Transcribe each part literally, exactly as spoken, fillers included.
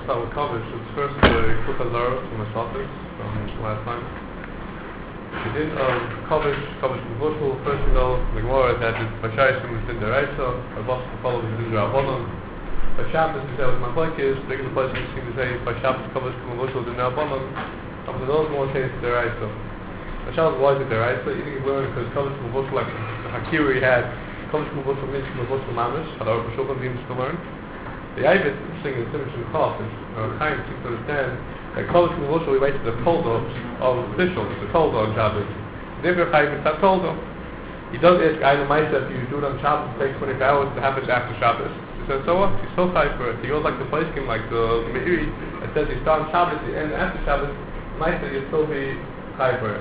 start with Kavish. It's first the Kuk Hazara from the Shabbos from last time. The din of Kavish, Kavish Mevushal, first we know the Gemara that it's Bashayishim with Din Deraisa, Abbas to follow the Din Rabbanon. By Shabbos we say with Machlokes, the regular place we seem to say by Shabbos Kavish Mevushal Din Rabbanon, and for those more say it's Deraisa. By Shabbos why is it Deraisa? You think it's learning because Kavish Mevushal, like the Hakira he had, Kavish Mevushal means Mevushal Mamish, had our Bashulchan seems to learn. The Ayvit, interesting in Simon Shulchan, is Chaim seems to understand that Kavish Mevushal relates to the Tolda of officials, the Tolda on Shabbos. Never Chaim is that Tolda. He does ask Ayna Maisa if you do it on Shabbos, it takes twenty-four hours to have it after Shabbos. He says, so what? He's so high for it. He goes like the place game, like the Meiri, that says you start on Shabbos, you end after Shabbos, Maisa, you'll still be high for it.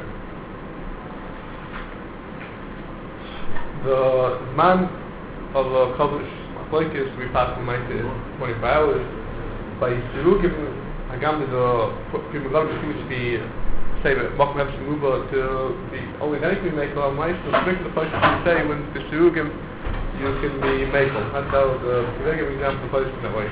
The man of the Kavish Machlokes we pass from Maisa is twenty-four hours. By Sirugim, Hagam is a people got to seems to be say that Makom have Shimuba to be only anything we make on Maisa. The particular place you say when the Sirugim you can be Makel. That's how the regular example plays in that way.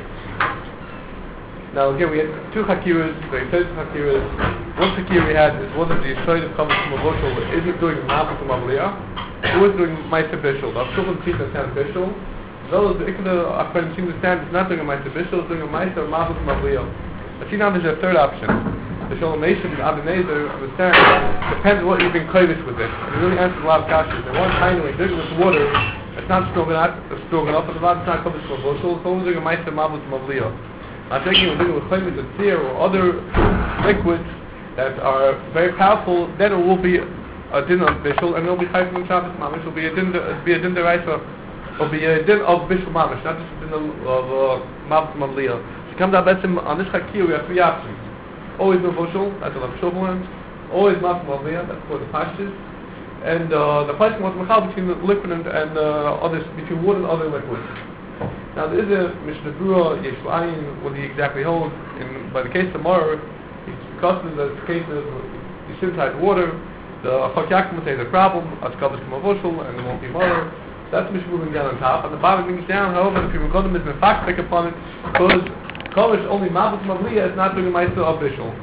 Now again we had two Hakiras, the third Hakiras. One Hakira we had is one of the Yisrael of Kavish Mevushal is it doing Mabel from Avliya? Who is doing Maisa Bishul? The Avshulchan sees that sound Bishul. Those the Ikeda Akron seem to stand is not doing a Maisa Bishul, is doing a Maisa or Mabel from Avliya. But see now there's a third option. The Shalom Nation, the Abenezer, understand, depends what you've been kovish with it. And it really answers a lot of questions. And one time when you're doing it with water, it's not strong enough, it's strong enough, but the lot it's not kovish from Mevushal, it's only doing a Maisa Mabel from Avliya. I'm thinking we're doing it with Chayim and Tzir or other liquids that are very powerful, then it will be a din of Bishul, and it will be Chayim from Shabbos Mamish, it will be a din, it will be a din deraisa, it will be a din of Bishul Mamish, not just a din of, of uh, Mabel from Avliya. So it comes out better on this Hakir, we have three options. Always Mevushal, that's what I'm sure one. Always Mabel from Avliya, that's for the Pashtas. And uh, the place was Mechal between the liquid and, and uh, others, between water and other liquids. Now there is a Mishnah Brura, Yesh L'Ayin, what he exactly holds. In, by the case of Mar, he's accustomed that the case of you sit inside water, the Chok Yaakov will say the problem, as Kavish Mevushal, and there won't be Mar. That's Mishnah moving down on top. And the bottom brings down, however, if you go to Mishnah Fak, pick upon it, because Kavish only Mabel from Avliya is not doing a Maisa of Bishul.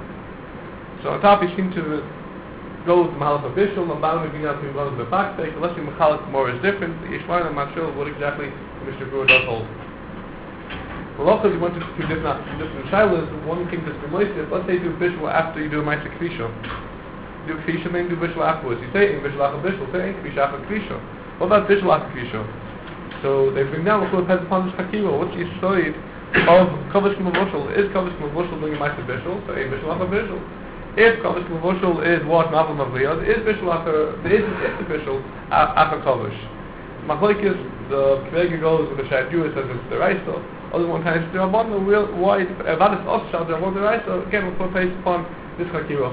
So on top he seems to go with the Mahalach of Bishul, and the bottom we bring down to go to the Fak, unless the Mechalak Mar is different. Yesh L'Ayin, I'm not sure what exactly Mishnah Brura does hold. Well, also, you want to do different, different shilas. One thing that's been listed, let's say you do Bishul after you do a Maisa Kvisha. You do Kvisha, then you do Bishul afterwards. You say in Bishul after Bishul, say in Kvisha after Kvisha. What about Bishul after Kvisha? So they bring down, what depends upon this Hakira. What's the story of Kavish Mevushal? Is Kavish Mevushal doing a Maisa Bishul? So in Bishul after Bishul. If Kavish Mevushal is what Mabel Mavliya, is Bishul after, there is if the Bishul after Kavish. Machlokes, the Kvega goes with the Shad Jewish says it's the Raisa. Other one times the Rabban, the real why about this Osshad, the Rabban the Raisa, again we'll put based upon this Hakira.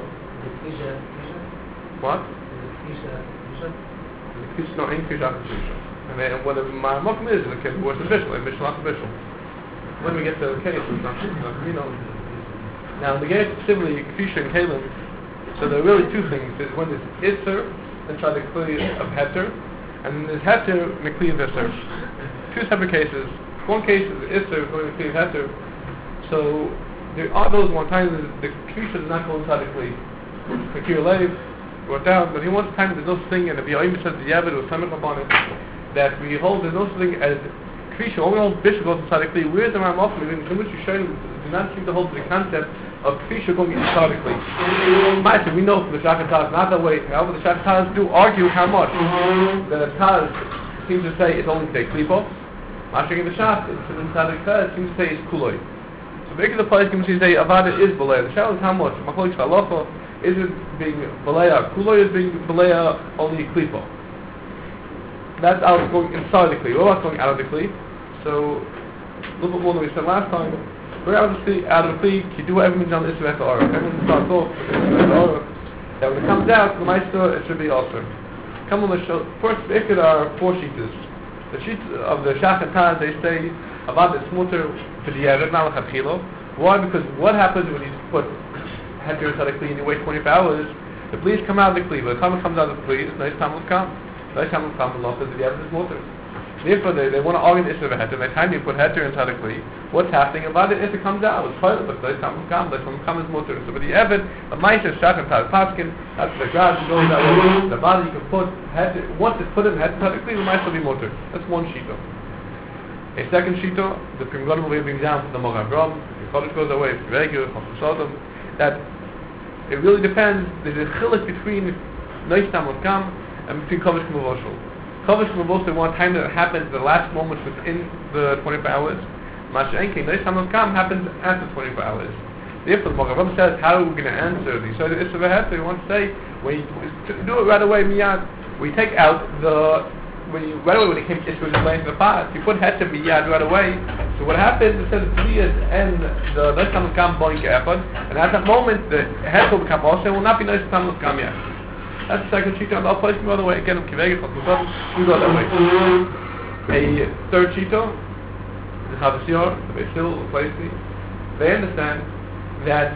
What? Kvisha, no, in Kvisha after Kvisha. And then whether my Mokum is, the case what's the Bishul, and Bishul after Bishul. When we get to the case, it's not you know. Now the case similarly Kvisha and Kalim, so there are really two things. There's one is Isser, and try to clear of Heter. And there's Heter and the Kli of Isser. Two separate cases. One case is Isser going to Kli of Heter. So there are those one time the, the Kvisha does not go inside the Kli. Hakir Leiv wrote down, but he wants time there's no such thing, and if Yoim says the Yavad or Samech upon it, that we hold there's no such thing as Kvisha, only hold Bishul goes inside the Kli. Where's the Ram Offer? In the which you show do not seem to hold to the concept of Kvisha going inside the Kli. Ma'aseh, we know from the Shach HaTaz not that way. However, the Shach HaTaz do argue how much. The Taz seems to say it's only say Klipo. Ma'aseh in the Shach, it's inside the Kli, it seems to say it's Kuloi. So the the place can say Avada is Balea. The Shach is how much? Machlokes Halacha, is it being Balea Kuloi, is being Balea only Klipo? That's out going inside the Kli. What about going out of the Kli? So a little bit more than we said last time. We're out of the Kli, out of the Kli, you do whatever means on the Isra Echel Aruch. Everyone starts off with the Isra Echel Aruch. That when it comes out, the Maisa, it should be also. Come on, let's show. First, the Iked are four sheetas. The sheet of the Shach HaTaz, they say, about the smutter to the Yered, not like Hachilo. Why? Because what happens when you put Heter inside the Kli and you wait twenty-four hours, the bleeds come out of the Kli. But the time it comes out of the Kli, it's nice time will come. Nice time will come, the law says the Yered is smutter. Therefore, they, they want to argue the issue of a heter. By the time you put heter inside a kli, what's happening? About it, if it comes out, it's toilet, but the time come, the time comes mutter. So, with the evid, the ma'aser shachem tar paskin. That's the garage goes that way. The body you can put heter. Once it's put in heter inside a kli, the ma'aser will be mutter. That's one shita. A second shita, the Pri Megadim will bring down from the Mogar Brom. The Chodesh goes away. It's regular from Sodom. That it really depends. There's a chilik between Nois Tam of Kam and between Kodesh and Mavoshel. Kodesh and Mavoshel one time that happens the last moment within the twenty-four hours. Masha Enki, Nois Tam of Kam happens after twenty-four hours. Therefore, the Mogar Brom says, how are we going to answer these? So the issue of a heter, we want to say, when you do it right away, miyad, we take out the, when you, right away when it came to issue explaining the past, you put heter miyad right away. So what happens, it says the Tliyas and the Nois Tam of Kam boing ke'efad, and at that moment, the heter will become also, will not be Nois Tam of Kam yet. That's the second shita, and I'll place them all the way again. We go that way. A third shita, the Chavasiyar, the Beisil, the Placey, they understand that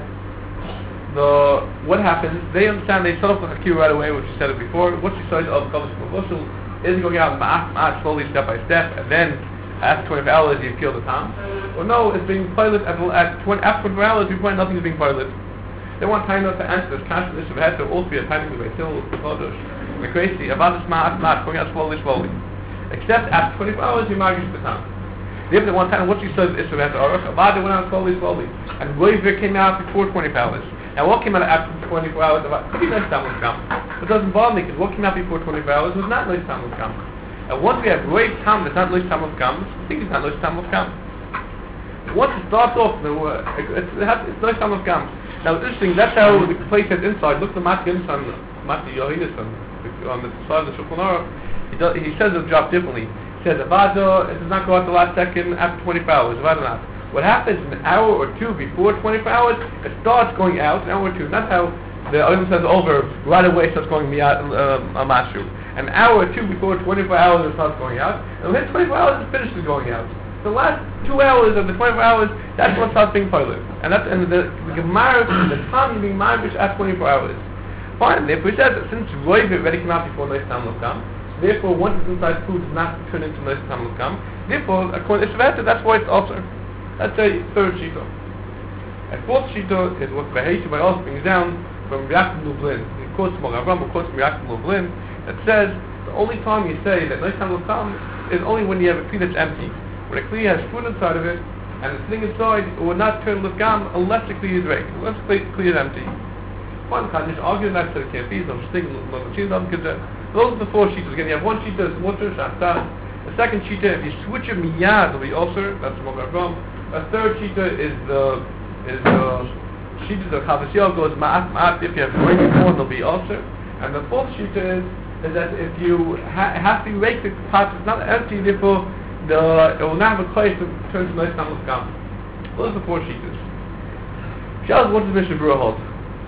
the what happens. They understand they set up the Hakir right away, which you said it before. What you said of Kodesh Mavoshel is going out ma'at ma'at slowly, step by step, and then after twenty-four hours you kill the time. Or no, it's being piloted at, at twenty, after twenty-four hours. You find nothing is being piloted. They want time not to answer this constant issue of heter, also be a timing of Beisil, Chodesh, the crazy, about this ma'at ma'at, going out slowly, slowly. Except after twenty-four hours, you magish the time. They have the one time, what you said, the issue of heter, about it went out slowly, slowly. And Goyver came out before twenty-four hours. Now what came out after twenty-four hours, about, could be Nois Tam of Kam. It doesn't bother me, because what came out before twenty-four hours was not Nois Tam of Kam. And once we have Goyv Tam that's not Nois Tam of Kam, I think it's not Nois Tam of Kam. Once it starts off, the, uh, it's, it has, it's Nois Tam of Kam. Now it's interesting, that's how the place is inside. Look at the Mati inside, Mati Yohidus on the side of the Shulchan Aruch. He, does, he says the job differently. He says, Avada, it does not go out the last second after twenty-four hours. Avada not. What happens an hour or two before twenty-four hours, it starts going out, an hour or two. That's how the Olam says over, right away it starts going miyad, uh, a mashu. An hour or two before twenty-four hours it starts going out. And within twenty-four hours it finishes going out. The last two hours of the twenty-four hours, that's what starts being pilot. And that's and the the Gemara, the time being marvish at twenty-four hours. Fine, therefore he says that since Roiv already came out before Nois Tam of Kam, therefore once it's inside food does not turn into Nois Tam of Kam. Therefore, according to Ishvater, that's why it's also. That's a third shita. A fourth shita is what Beheiti by also brings down from Yaakov Lublin. He quotes Mogar Brom, he quotes from Yaakov Lublin, that says the only time you say that Nois Tam of Kam is only when you have a kli that's empty. When a kli has food inside of it, and the thing inside, it will not turn l'gam unless the kli is raked, unless the kli is empty. One can't just argue that to the kefis, I'm just thinking, those are the four sheets. Again, you have one sheet that's mutter, shaftan. The second sheet, if you switch it miyad, it'll be also, that's the Mogar Brom. A third sheet is the, is the sheet of Chavasiyah goes ma'at ma'at, if you have way before, it'll be also. And the fourth sheet is, is that if you ha- have to rake the pot, it's not empty, therefore, The, it will not have a place to turn to Nois Tam of Kam. Those are the four sheetahs. Shas, what does Mishnah Berurah hold?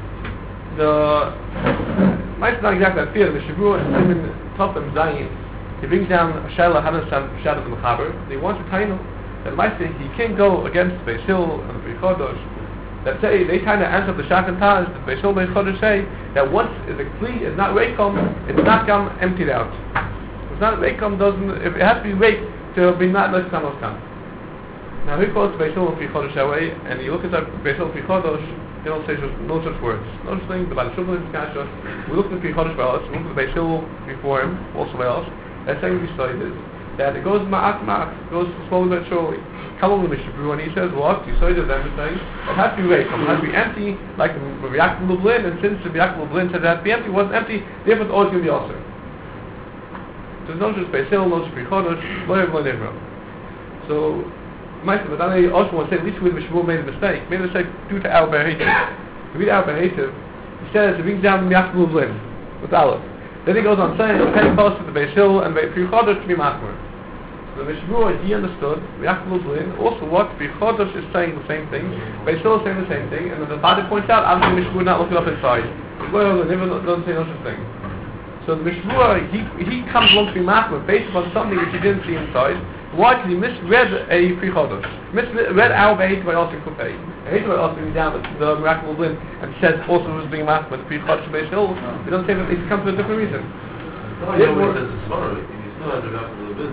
The might not exactly that fear. The Mishnah Berurah is Simon Tofim Zayin. He brings down a Shaila Hanasam Shadow of the Mechaber. He wants to tell you that might say he can't go against the Beisil and the Pri Chodosh. That say they kind of answer the Shach and Taz. The Beisil and the Chodosh say that once the kli is not rakom, it's not come emptied out. It's not rakom doesn't. If it has to be raked to be not Nois Tam of Kam. Now he quotes Beisil and Pri Chodosh that way, and you look at Beisil and Pri Chodosh, they don't say just, no such words. No such thing. The Baal Shulchan is Kashas. We look at the Pri Chodosh Baal, we look at the Beisil before him, also Baal. That saying beside is that it goes ma'at ma'at, goes slowly but surely. Come on, Mishnah Berurah, and he says, what? You saw them saying it has to be raised. It has to be empty, like the Yaakov Lublin, and since the Yaakov Lublin said it has to be empty, it wasn't empty, therefore it's always going to be also. There's no just Beisil, no just Pri Chodosh, no everyone Israel. So, Meister, but I also want to say, at least with Mishnah Berurah made a mistake. Made a mistake due to our Behetiv. To read our Behetiv, he says, it brings down the Yaakov Lublin, with Aleph. Then he goes on saying, the penny post to the Beisil and Pri Chodosh to be Machmer. So the Mishnah Berurah, he understood, Yaakov Lublin, also what Pri Chodosh is saying the same thing, Beisil is saying the same thing, and then the Badi points out, obviously Mishnah Berurah not looking up inside. Well, never doesn't say no such thing. So the Mishnah Berurah, he, he comes along to be Machmer based upon something which he didn't see inside. Why? Because he misread a Pri Chodosh. Misread our Behetiv by also Kupei. Behetiv by also being down the Yaakov Lublin and says also was being Machmer, the Pri Chodosh Beisil. He doesn't say that he comes for a different reason. No, you know what he says it's Svara, he still has the Yaakov Lublin.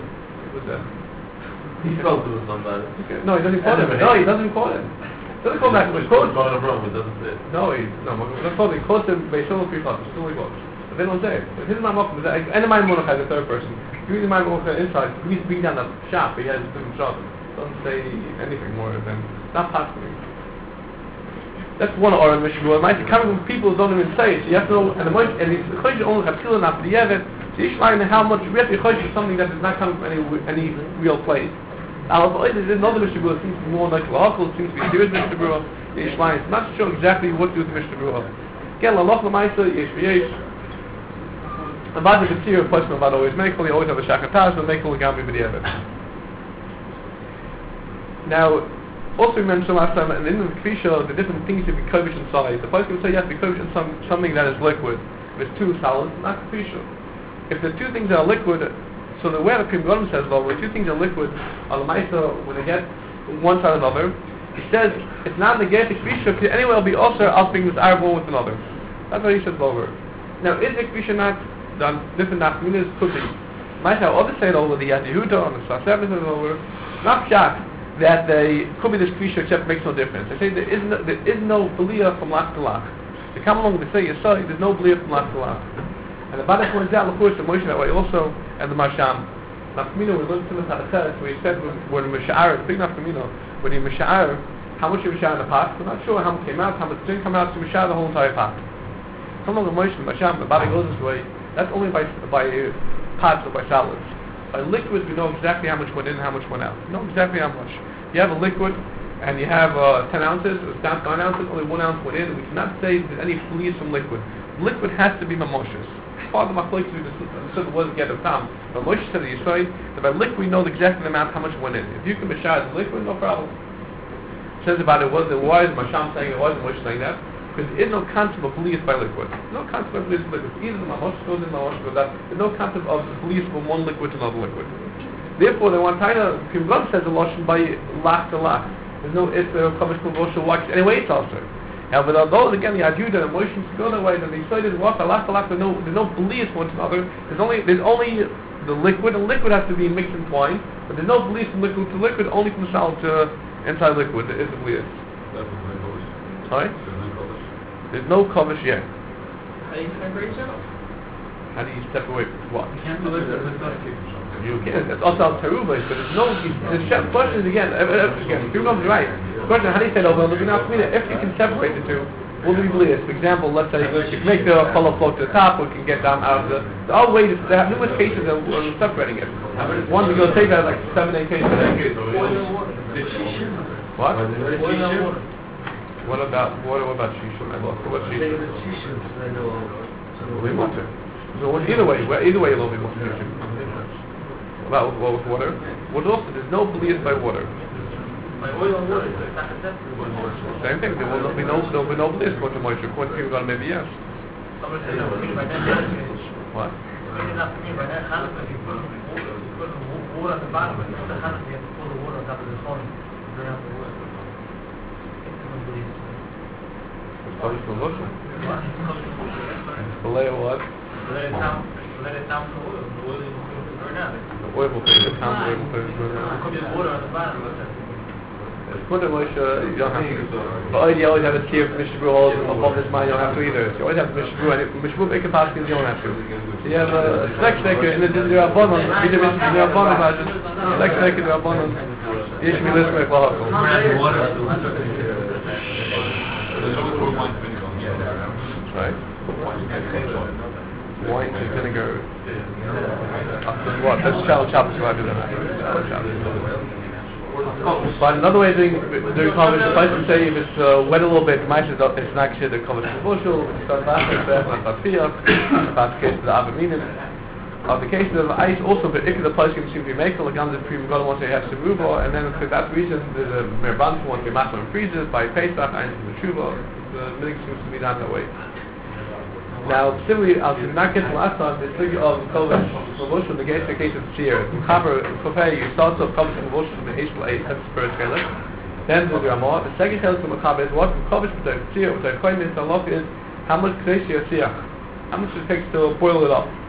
What's that? He fell to somebody. No, he doesn't quote him. No, he doesn't quote him. He doesn't quote that. He quotes. It doesn't fit. No, he no. That's probably quotes him based on three thoughts. Still he quotes. But they don't say it. But his Mamokum is like any my Monach has a third person. If you read the my Monach inside, he's beating down the shop. He has a different shop. Doesn't say anything more than not possible. That's one Oren Mishnah. Might coming from people who don't even say it. So you have to know, and the most, and it's the Chodesh only have still enough for the Yevet. So you should how much we have to Chodesh is something that is not coming from any any real place. Now, if there's another Mishnah, it seems to be more like Lahakal, it seems to be a serious Mishnah. Yesh Line. It's not sure exactly what to do with the Mishnah. Again, Lalach Lamaisa, Yesh V'Yesh. And by the Ketzir, a person about always medical, you always have a Shakataz, but medical Gambi B'Yevet. Now, also we mentioned last time, and in the Kvisha, the different things you be kovish inside. The person would say you have to be kovish in some, something that is liquid. If it's two solids, not Kvisha. If the two things are liquid, so the way the Prim Godim says, well, when two things are liquid, on the Maisa, when they get one side or another, he says, it's not negated Kvisha, because anyway it'll be also us being this Arab one with another. That's what he says over. Now, is the Kvisha not done different Nachminas? Could be. Maisa, others say it over, the Yad Yehuda, on the Sasevas is over. Not Pshat. That they could be this Kvisha except makes no difference. They say there is no there is no B'liya from Lach to Lach. They come along and they say Yisai, there's no B'liya from Lach to Lach. And the Bada points out, of course, the Moshe that way also, and the Masham. Nafkamino, we learned to the Hadachas, where he said when the Masha'ar, big Nafkamino, when he Masha'ar, how much you Masha'ar in the pot? We're not sure how much came out, how much didn't come out to Masha'ar the whole entire pot. Come along the Moshe, the Masham, the Bada goes this way, that's only by by pots or by solids. By liquids, we know exactly how much went in and how much went out. We know exactly how much. You have a liquid, and you have uh, ten ounces, or down to nine ounces, only one ounce went in, and we cannot say there's any fleas from liquid. Liquid has to be mamoshes. Part of the machlokes we discussed wasn't get a time. But Moshe said that you say that by liquid we know exactly the amount how much went in. If you can mashar the liquid, no problem. Says about it was it was Masham saying it was Moshe saying that. Because there is no concept of belief by liquid. No concept of belief by liquid. Either the mamosh goes in, mamosh goes out. There's no concept of belief from one liquid to another liquid. Therefore, the one time Prim Godim says a lotion by lach to lach. There's no Isser of Kavish Kavosha watch anyway. It's also. Now, but although again the Ajuda and Moshe go that way, then they say there's lach to lach. There's no there's no belief one to another. There's only there's only the liquid, and liquid has to be mixed in twine. But there's no belief from liquid to liquid. Only from solid to inside liquid. There is a belief. Sorry. There's no Kavish yet. How do you separate yourself? How do you separate what? You can't do it. You can. It's also Terubas, but there's no. The chef question is again. Uh, again, Prim Godim's right. The question: how do you say over? Looking out for me, if you can separate the two, will there be bliss? For example, let's say you can make the color float to the top, or you can get down out of the. There are ways. There are numerous cases of uh, separating it. One we go take that like seven, eight cases. What? What about what about shishim? I lost. What's shishim? We want to. So either way, either way, a little bit more shishim. About what with water? What also? There's no bleed by water. By oil and water, it's not Same thing. There will not be no there will be no bliss according to Moshe. According to God, maybe yes. What? Water at the bottom, and the Hanukkah, you have to pour the water on top of the phone. Bring out the water. Kodesh Moshe. What? The layer what? Let it down. Let it down to oil. The oil will burn out. The oil will burn. The town oil will burn. There could be water at the bottom. According to Moshe, you don't have to. But you always have a tier for Mishabru holes and above this mine you don't have to either. So you always have Mishabru, and Mishabru Beker Paskin you don't have to. So you have a select steker in the Rabbanon, either Mishabru in the Rabbanon version, select steker in the Rabbanon. You should be listening to Lahakal. Right? Wine and vinegar. After what? That's shallow choppers, so I do that. Shallow choppers. But another way of doing doing Kavish, if I can say if it's uh, wet a little bit, it might it's not considered Kavish Kavushal, it's not Bashar, it's not Batfiyah, that's the case of the Avaminim. Of the case of ice also, but if the place can seem to be makel, like under the Prim Godim wants to have some rubo, and then for that reason there's a Merban who wants to be makel and freezes by Pesach, and the Shuba, the minig seems to be done that way. Now, similarly, I'll not get to last time, the figure of Kavish Kavushal negates the case of Tzir. In Chaber, in Kofei, you start off Kavish Kavushal from the Heshel eight, that's the first chelik. Then there's the Ramah. The second chelik from Chaber is what? From Kavish with the Tzir, with the Koyim, the Halach is how much Knessi or Tzir? How much it takes to boil it up?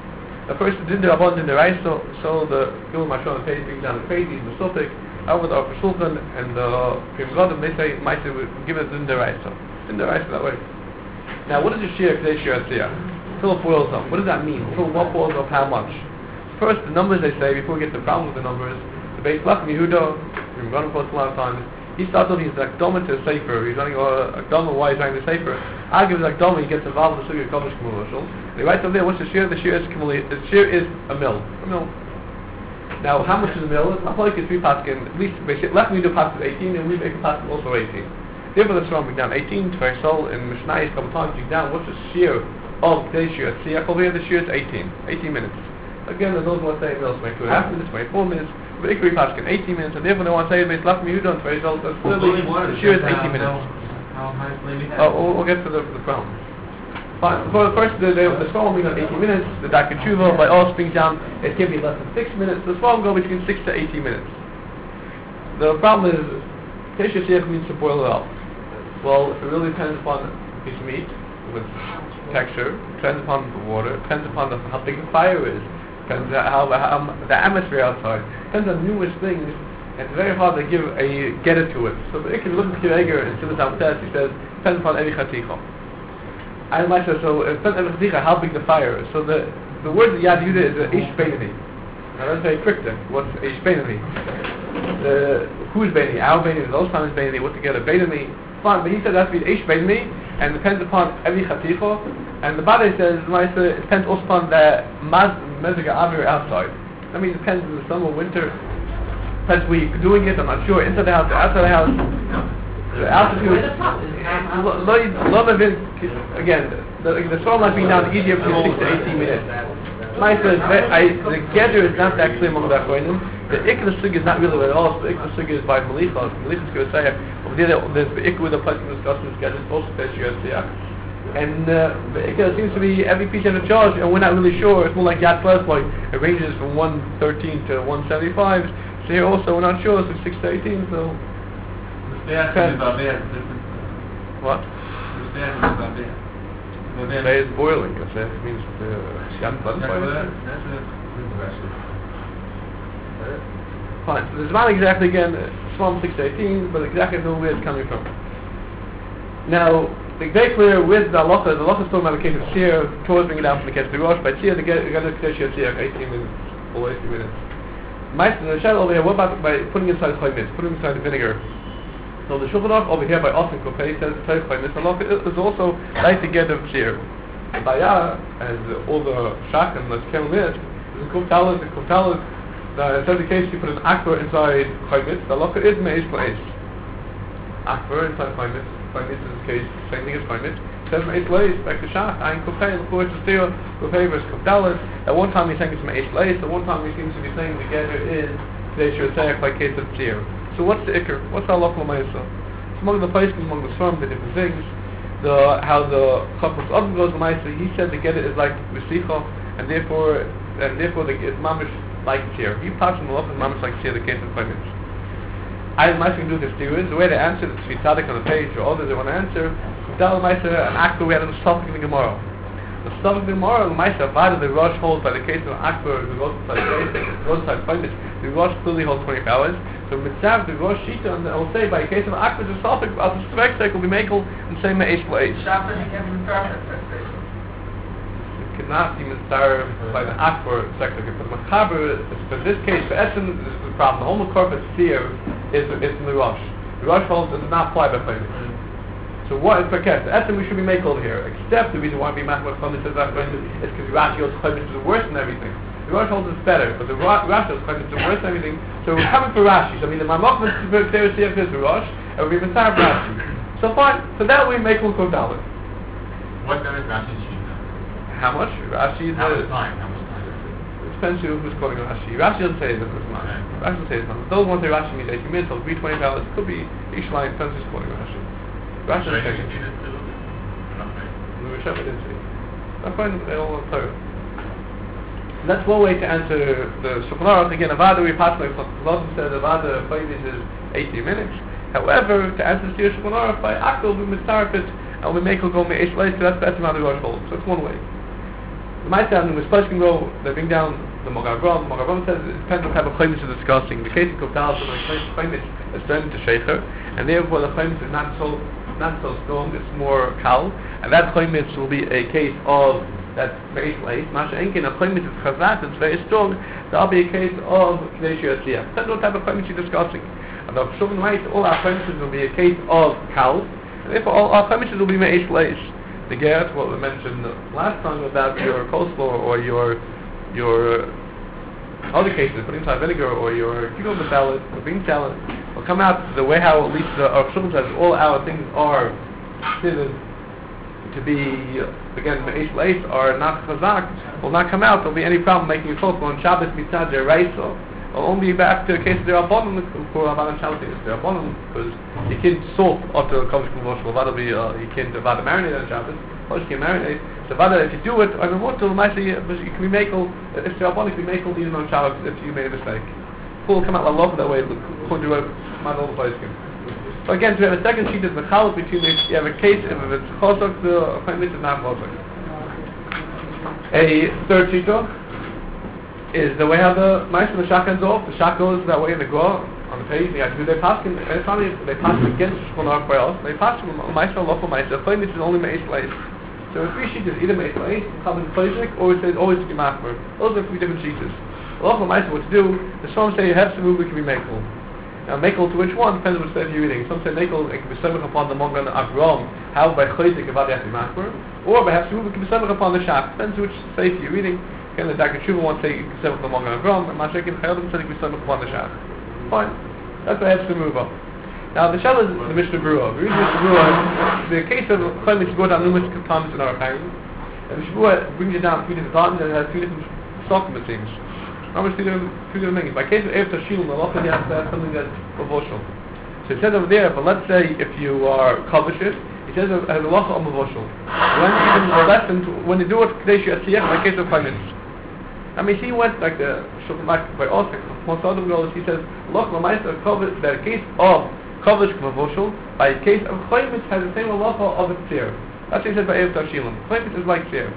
The first did the Rabban in the rice, so so the Gil Mashon page brings down the crazy, the Sopik, over the Upper Shulchan, and the Prim Godim, they say, Maisa would give it in the rice, so in the rice that way. Now, what is the Shir K'dei Shir Atziyah? Fill up boils up. What does that mean? Fill what boils up how much? First, the numbers they say, before we get to the problem with the numbers, the Beis Lachim Yehuda, Prim Godim quotes a lot of times, he starts off, he's an Akdama to a Sefer, he's running a Akdama, why he's running the Sefer. I give his Akdama, he gets involved in the Sugi of Kodesh K'mul. He writes over there, what's the Shir? The Shir is K'mul, the Shir is a mill. A mill. Now, how much is a mill? It's not like it's three paskin, at least, left me to paskin eighteen, and we make a paskin also eighteen. Therefore, that's wrong, down eighteen, Tfei Sol, in Mishnah, a couple times, you down, what's the Shir of today's Shir? See, over here, the Shir is eighteen. eighteen minutes. Again, there's those who want to say mills, make two and a half minutes, make four minutes, but Ikri Paskin, eighteen minutes, and therefore they want to say, it's left me, you don't, Tfei Sol, so clearly, the Shir is eighteen minutes. Oh, we'll, we'll get to the, the problem. Fine. For the first, the, the, the Swarm will be on eighteen minutes, the Daka Tshuva, by all springs down, it can be less than six minutes, the Swarm will go between six to eighteen minutes. The problem is, Tesha Siach means to boil it up. Well, it really depends upon a piece of meat, with texture, depends upon the water, depends upon the, how big the fire is, depends on how, how, the atmosphere outside, depends on numerous things, and it's very hard to give a get it to it. So if you look at Kireger and Silas Amtes, he says, depends upon every chaticha. I might say, so it depends on every chaticha, how big the fire is. So the, the word that Yad Yudah is a ish beinani. Now that's very quick then. What's ish beinani? The who's beinani? Our beinani, those times beinani, what together? Beinani. Fine, but he said that has to be ish beinani, and it depends upon every chaticha. And the Bade says, it depends also upon the maz meziga avir outside. That means it depends in the summer, winter. Depends where you're doing it, I'm not sure. Inside the house, outside the house. The altitude. Again, the, the storm might be down easier between six to eighteen minutes. My says, I, the gather is not that clear among the Achronim. The Ikra Sug is not really at all. The Ikra Sug is by Malicha. Malicha is going to say, over there, there's the Ikra with a place to discuss this gather, it's also Pesach Yetzirah. And uh, the Ikra seems to be every piece in a charge, and we're not really sure. It's more like Yad Plus, like it ranges from one thirteen to one seventy-five. So here also we're not sure, so six to eighteen, so... What? The bay is boiling, it means the Yad Plus boiling. Fine, so the Zman exactly again, Swam six to eighteen, but exactly know where it's coming from. Now, it's very clear with the halacha, the halacha is talking about the case of Seer, Torah bringing it down from the case of the Rosh, by Seer, the Gedder Kedesh Seer, eighteen minutes, or eighteen minutes. Meister, the shadow over here, what about by putting inside choimis, putting inside the vinegar? So the Shulchan Aruch over here by Osman Kopei says inside choimis, the halacha is also like the Gedder Seer. The Bayah, as all the Shachan, let's kill this, the Kuftalas, the Kuftalas, in such a case you put an akbar inside choimis, the halacha is meish place. Akbar inside choimis. Choimis in this case, same thing as choimis. Says meish leis, back to Shach, ein Kopei, of course, the Seer, Kopei versus Kuftalas. At one time he's saying it's meish leis, at one time he seems to be saying the Gedder is they should say by case of Seer. So what's the Iker? What's the halacha l'maisa? Among the places, among the Swarm, the different things, the how the Chafos Adam goes l'maisa, he said the Gedder is like Vesicha, and therefore, and therefore the, it's mamish like Seer. He passed in the halacha is mamish like Seer, the case of choimis. I am asking to do this to is the way to answer the Tzvi Tzaddik on the page, or others they want to answer. Tell L'maisa an akbar we had in the Suffolk in the Gemara. The Suffolk in the Gemara, L'maisa, Vada the Rosh holds by the case of akbar, the Rosh side, the Rosh side choimis. The Rosh clearly holds twenty-four hours. So Mitzav, the Rosh Shita, and I'll say by the case of akbar, the Suffolk, I'll suspect that will be makel and say me'esh l'eish. Shabbos, you can't even start that It cannot be mitzvah by the akbar sector. But the Machaber, for this case, for Essen, this is the problem. The whole Makar for Seer is it's in the Rosh. The Rosh holds it does not apply by choimis. So what is per case? The Essen we should be make over here. Except the reason why we make what choimis says that is because Rashi holds choimis is worse than everything. The Rosh holds it's better, but the Rashi holds choimis is worse than everything. So we're coming for Rashi. So I mean the Mamach is for Seer is the Rosh, and we mitzvah Rashi. So fine. So that we make one code dollar. What time is Rashi's Shita? How much? Rashi is How the much time? How much time? it depends who who's quoting Rashi. Rashi doesn't say that it's not. Rashi doesn't say it's not. Those ones say Rashi means eighteen minutes, it'll be twenty dollars. It could be each line depends who's quoting Rashi. Rashi doesn't say it. No, we didn't say. I find it all clear. That's one way to answer the Shulchan Aruch. Again, Avada we pass like Chazal said Avada five is eighteen minutes. However, to answer the Shulchan Aruch by Akdol we mitzaref it and we make it go me'esh leis, so that's better than the Rosh holds. So it's one way. The Ma'aseh and the Mispach can go, they bring down the Mogavram. Mogavram says it depends on what type of Chaymish is discussing. The case of Koftal is like Chaymish is turned to Sheikher, and therefore the Chaymish is not so not so strong, it's more Kal, and that Chaymish will be a case of that's very late. Masha Enkin, a Chaymish is Chazat, it's very strong, that'll be a case of Kneshe Yasiyah. Depends on what type of Chaymish you're discussing. And the Shulman writes, all our Chaymishes will be a case of Kal, and therefore all our Chaymishes will be Me'esh Leish. The Gerrit, what we mentioned last time about your coleslaw or your your uh, other cases, putting inside vinegar or your cucumber salad or bean salad, will come out the way how at least the our Shulman says all our things are considered to be uh, again Me'esh Leish are not Chazak, will not come out. There'll be any problem making a coleslaw on Shabbos Mitzad Deraisa. I'll only be back to the case of the Rabbanon for Rabbanon Shalti. It's the Rabbanon because you can't salt after a Kodesh Kavoshel. That'll be uh, you can't Vada marinate on Shabbos. Kodesh can marinate. So Vada, if you do it on the water, you can be makel. If the Rabbanon can be makel even on Shabbos if you made a mistake. Full come out la love that way. Couldn't do it. Not all the place can. So again, to have a second sheet is the Chalot between if you have a case if it's Chosok, the appointment is not Chosok. A third sheet is the way how the mice and the shak ends off. The shak goes that way in the go on the page. They have to do their paskin. And it's not they pass against Shulchan Aruch by us. They pass from mice or local mice. The claim is only me'esh leish. So the three sheets is either me'esh leish, comes in Chayzik, or it says always to be machmer. Those are three different sheets. Local mice, what to do? The some say you have to move, it can be mekel. Now mekel to which one depends on which side you're reading. Some say mekel it can be semich upon the mongan agrom. How by Chayzik about you have to be machmer, or by have to move it can be semich upon the shak. Depends which side you're reading. And the Dakar Tshuva wants to say you can say with the Mongan Agrom, and Mashiach Chayodim said you can say with the Shach. Fine. That's what I have to move up. Now the Shal is the Mishnah Berurah. The reason Mishnah Berurah, the case of Chayim is brought down numerous times in our time. And Mishnah Berurah brings it down three different times and it has three different stocking it seems. How much three different, three different things? By case of Erev Tashilum, the law you have to have something that's Mavoshel. So it says over there, but let's say if you are Kavashit, it says it has a law of Mavoshel. When even less than, when you do it, Kadesh Yasiyah, by case of Chayim. I mean, he went like the Shulchan Aruch by Osik. Most other goes, he says, "Look, the Ma'aseh covered the case of Kodesh Kavoshel by a case of Chaymitz has the same halacha of a tzir." That's what he says by Erev Tashilum. Chaymitz is like tzir.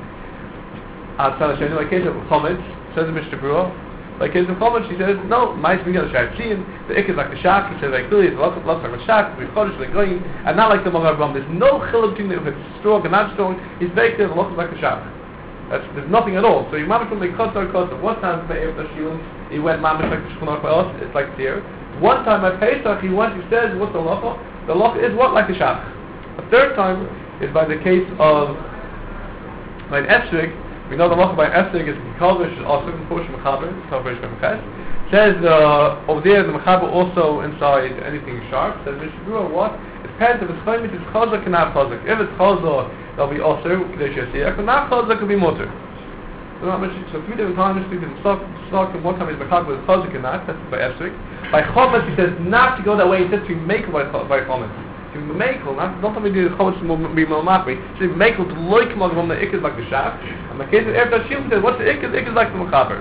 Outside of like case of Chometz, says the Mishnah Berurah. By case of Chometz, he says, "No, Ma'aseh begins to Shatzin. The ik is like the shak." He says like clearly, it's lots lots like the shak, the Chodesh, the Goyim, and not like the Mongan Agrom. There's no chiluk between if it's strong and not strong. He's very clear. The lots like the shak. That's, there's nothing at all. So you mamish from the kotar kotar. One time by Erev Tashilum, he went mamish like the Shulchan Aruch by us. It's like here. One time by Pesach, he went. He says, "What's the halacha? The halacha is what like the shach." A third time is by the case of by an esrig. We know the halacha by an esrig is Kalvish is also in Push Mechaber. Kalvish Mechaber says uh, over there the Mechaber also inside anything sharp. Says Mishnah Berurah what? It depends if it's chaymitz, it's chazak and not chazak. If it's chazak, that'll be also Kadesh Yasiyah. If not chazak, it'll be mutter. So not much. So three different times, three different stock, stock, and one time is Mechaber with chazak and not. That's by esrig. By chometz, he says not to go that way. He says to be makel by by chometz. To be makel, not not to be the chometz to be malmachri. To be makel to loik magam the ik is like the shach. And the case of Erev Tashilum says what's the ik is? Ik is like the Mechaber.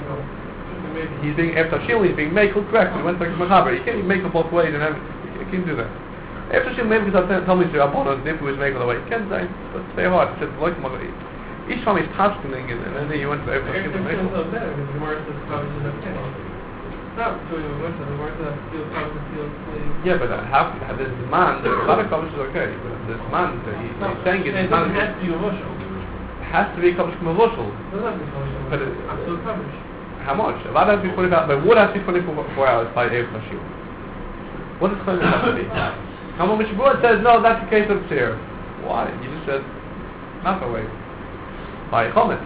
He's being Erev Tashilum. He's being makel correct. He went like the Mechaber. You can't be makel both ways and have. You can't do that. After she maybe because I tell me to Rabbanon if he was making the way, you can't say, but it's very hard. It's like each time he's tasking and, and then you went to every It's to make it. so better because the Gemara says Kodesh is okay. Not so you went to the Gemara says feel Kodesh feels Yeah, but uh, how this man, a lot of Kodesh is okay, but this man, uh, he, he's saying it, it man, has to be a Voshel. has to be Kodesh from a Voshel. It doesn't have to be Voshel. But it- Absolute Kodesh. How much? A lot has to be twenty-four, but would have to be twenty-four hours by Erev Tashil. What does Kodesh have to be? Now when Mishnah Berurah says, no, that's the case of Tzir. Why? You just said, not that way. By Chometz.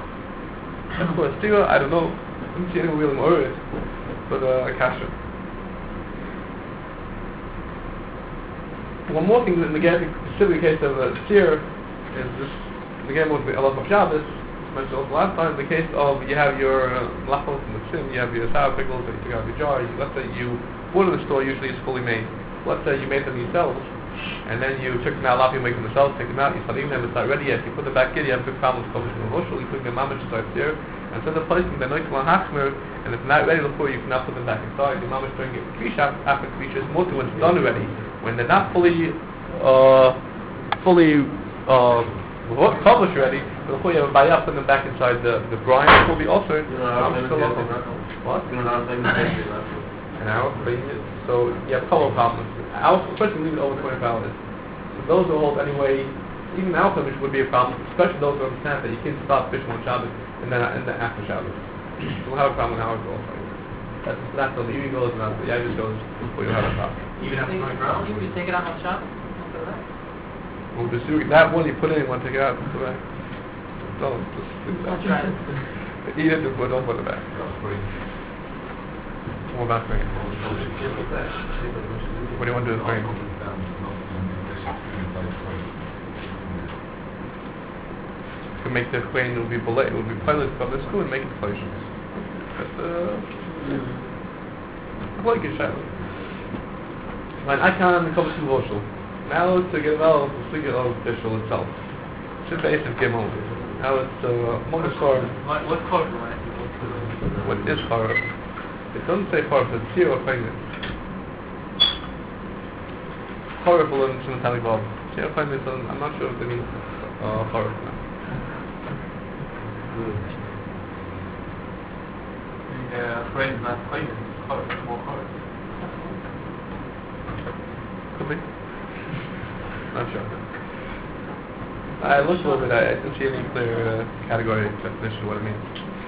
Of course, Tzir, I don't know. I didn't see anyone wheeling over it. But, uh, Kasha. One more thing in the Gaelic, specific case of uh, Tzir, is this, the game was the Allah of Shabbos, mentioned also last time, the case of, you have your lachos and the sim, you have your sour pickles that you took out of your jar, you, let's say you, food in the store usually is fully made. Let's say you made them yourselves, and then you took them out, a lot of people make them themselves, take them out, you start eating them, it's not ready yet, you put them back in, you have big problems with Kodesh Mevoshel, you put them mamish inside there, and instead of placing them next to one hachmer, and if not ready before, you cannot put them back inside, the mamish during it kvisha, after kvisha is more to when it's done already, when they're not fully, uh, fully, uh, What published already, but before you have a bayah, put them back inside the, the brine, it will be also, You know, I'm still still also. What? You know, I'm saying An hour, three minutes. So you have a couple of problems. Hours, especially leave it over twenty-four hours. So those who hold anyway, even the alpha which would be a problem, especially those who understand that you can't start fishing on Shabbos and then and then after Shabbos. So we'll have a problem in hours also. That's that's on the evening goes and the Yavis goes, we'll have a problem. Even after my ground? You take it out on Shabbos? Well, just do that one you put in, you want to take it out, put it back. Don't just leave I'll that. try it. Eat it, but don't put it back. More about spring. What do you want to do with spring? To make the claim, it will be belay, it will be pilot from the school and make it inflation. But, uh, I like it, Shiloh. Mein Icon comes to Roshel. Now it's a Gimel, the figure of Bishul itself. It's the base of Gimel. Now it's uh, Monosor. What, what code, right? What is Horror? It doesn't say Horror, it's zero finite. Horrible in Trinitarian Bob. Zero finite, I'm not sure if they mean uh, Horror now. The phrase is not clean, it's code, it's more code. Could be. Not sure. I looked a little bit, I, I didn't see any clear uh, category definition of what it means.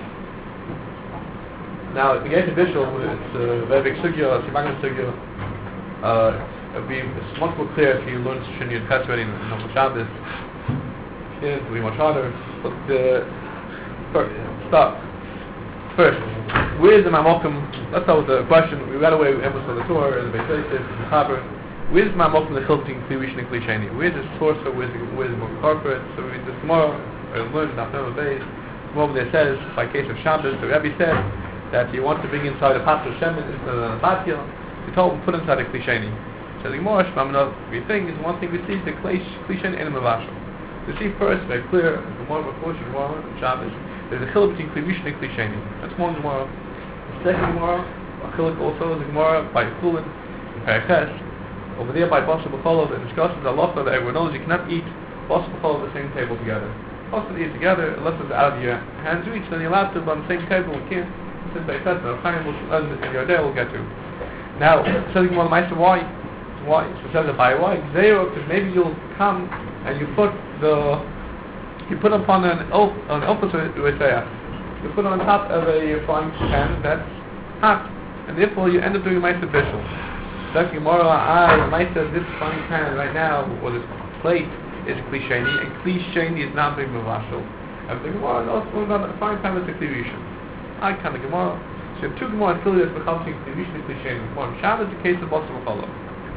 Now, the Gate Bishul, it's a very big sugya, it's a magna sugya. Uh, it'd be, it's much more clear if you learn Shini and Tess already in Novel Shabbos. It will be much harder. But the first, stop. First, where's the Mamokim? Let's start with the question. We got away with Emes on the Torah, the Beis Yosef, the Chaber. Where's the Mamokim the Chilp between Kli Rishon and Kli Sheni? Where's the source or where's the, where's the more corporate? So we read this tomorrow, or learn the Afternoon Beis. Tomorrow there says, by case of Shabbos, the Rebbe said that you want to bring inside a Pater Shemin into the Batil. He told him, put inside a Kli Sheni. So the Gemara, Shmamna, we think is one thing we see, the Kli Sheni and a Mavashal. You see first, very clear, the Gemara before Gemara and Shabbos, there's a chiluk between Kli Rishon and Kli Sheni. That's one Gemara. The second Gemara, a chiluk also is a Gemara by Chulin in Paraches. Over there by Basa B'cholov, it discusses the halacha that everyone knows you cannot eat Basa B'cholov at the same table together. Also eat together, unless it's out of your hands reach, then you're allowed to, but on the same table we can't. Since they said so, Chaim will, and your day we'll get to. Now, says the Gemara, Meister, why? Why? So it says it by why? Because maybe you'll come and you put the you put upon an op, an opposite Risayah. You put it on top of a frying pan that's hot, and therefore you end up doing Meister Bishul. That's Gemara, I Meister, this frying pan right now, or this plate, is Kli Sheni, and Kli Sheni is not being Mavashal. And the Gemara also not a frying pan is a Kli Rishon. I kind of Gemara. So you have two Gemara affiliates for Kli Rishon and Kli Sheni. One Shabbos, the case of Basa B'cholov.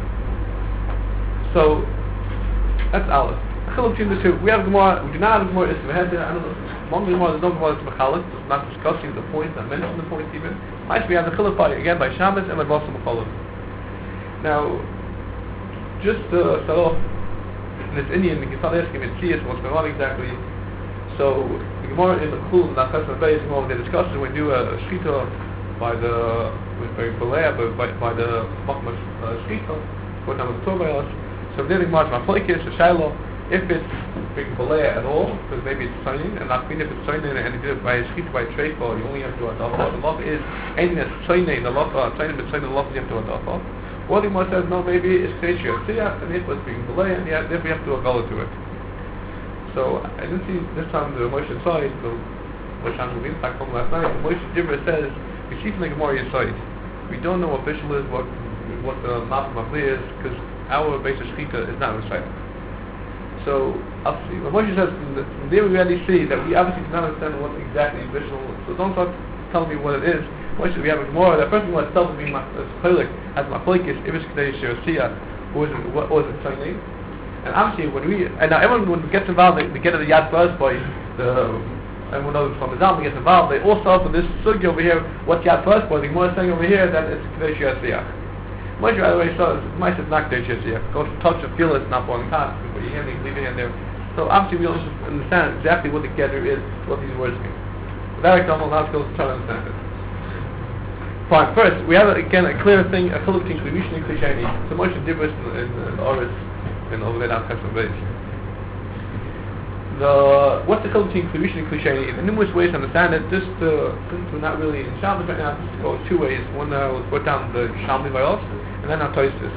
So that's Aleph. Chiluk between the two. We have Gemara. We do not have Gemara. It's Vehedeh. I don't know. Among the Gemara, there's no Gemara. It's Mechalik. It's not discussing the point. Not mentioning the point even. Might we have the Chiluk by again by Shabbos and by Basa B'cholov. Now, just to start off, in this Indian, you can start asking me to see what's going on exactly. So the Gemara in the Chul, not Chesed Beis, Gemara they discuss it when we do a shchita by the by by by the Machmas shchita. For example, the Torah. So there the Gemara is Machlokes, a Shiloh, if it's big Balea at all, because maybe it's signing, and not mean if it's signing and you do it by a shchita by a treifah, you only have to do a dafa. The law is anything that's signing, the law, signing but signing the law, you have to do a dafa. Or the Gemara says, no, maybe it's Kreishia Siyach, and if it's being Balea, and yeah, therefore you have to do a gala to it. So I didn't see this time the Moshe side, the Moshe Hanuvim back home last night, the Moshe Dibra says, we see from the Gemara side. We don't know what official is, what what the Map Mavli is, because our basic shchita is not recited. So, I'll see. But Moshe says, from, the, from there we already see that we obviously do not understand what exactly official is. So don't start telling me what it is. Moshe, we have a Gemara, that person who itself being Cholik, has Machlokes, if it's Kedei Shirosiyah, or is it, what, or is it signing? And obviously, when we, and now everyone when gets involved, they, they get to the Yad Baz by the, everyone knows from the Zalman gets involved, they all start with this sugi over here, what's Yad Baz by, the Gemara is saying over here that it's Kedei Shirosiyah. Moshe, by the way, says, Moshe is not Kedei Shirosiyah. Go to touch or feel it, it's not boiling hot, but you hand it, leave it in there. So obviously we don't understand exactly what the Kedar is, what these words mean. Without example, now let's go to try to understand it. Fine, first, we have again a clear thing, a chiluk between Kli Rishon and Kli Sheni. So Moshe Dibris in the Oris, and over there down Chesed Beis. the what's the difference between Kli Rishon and Kli Sheni? In numerous ways to understand it. Just uh, since we're not really in Shabbos right now, just go two ways. One, uh, we'll put down the Yerushalmi by us, and then our Tosfos.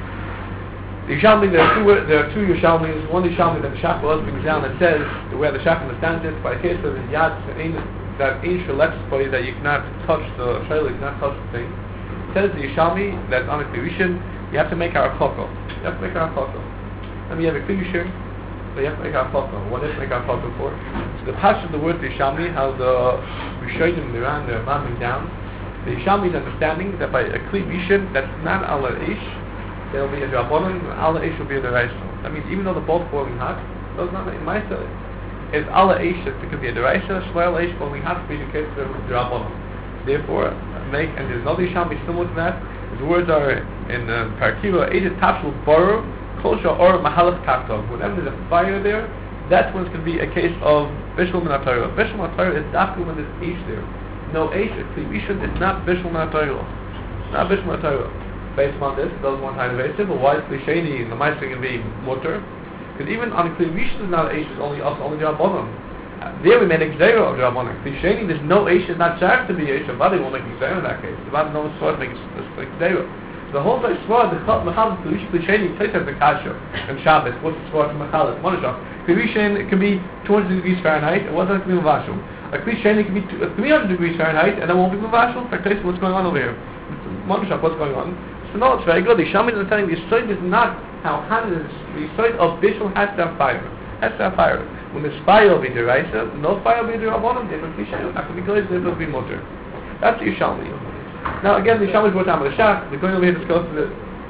The Yerushalmi, there are two, there are two Yerushalmis. One Yerushalmi that the Shachar brings down that says where the Shachar understands it by the case of the Yad that Ein Shalek for you that you cannot touch the Shaila, you cannot touch the thing. It says the Yerushalmi that on a Kli Rishon you have to make our chokol. You have to make our chokol. I mean, you have a Kli Rishon, so you have to make our chokol. What is make our chokol for? So the passage of the word Yerushalmi, how the Rishonim, the Ran, they're bombing down. The Yerushalmi is understanding that by a Kli Rishon that's not ala ish, there will be a Drabonon, and ala ish will be a Deraisa. That means even though they're both boiling hot, those not in my study. If ala ish, it could be a Deraisa, shloel ish boiling hot, be the case of Drabonon. Therefore, make, and there's another Yerushalmi similar to that. The words are in uh, Parakiva, Eidit Tafshul Borer, Kosha or Mahalach Taktov. Whenever there's a fire there, that's when it's going to be a case of Bishul Minatayra. Bishul Minatayra is after when there's Eish there. No Eish, a Kli Rishon is not Bishul Minatayra. It's not Bishul Minatayra. Based on this, those one time very simple. Why is Kli Sheni and the Meister going to be Mutter? Because even on a Kli Rishon is not Eish, it's only us, only Rabbanon. There we made a Gzeira of Rabbanon. Kli Sheni, there's no Eish, it's not Shach to be Eish. The body won't make a Gzeira in that case. The body knows what makes a Gzeira. The whole time Svara, the Mechal, Kli Rishon, Kli Sheni, place of the Kasha and Shabbos. What's the Svara to Mechal? It's Monashach. Kli Rishon, it can be two hundred degrees Fahrenheit, and what's that can be Mavashal? A Kli Sheni can be three hundred degrees Fahrenheit, and it won't be Mavashal. In fact, what's going on over here? Monashach, what's going on? So no, it's very good. The Shammai is telling the Yisrael is not how hot it is. The Yisrael of Bishul has to have fire. Has to have fire. When there's fire will be Deraisa, no fire will be Derabanan, different Kli Sheni. Not going to be good, it will be Mutter. That's the Yerushalmi. Now again, the Yerushalmi is brought down by the Shach. They're going over here to discuss it.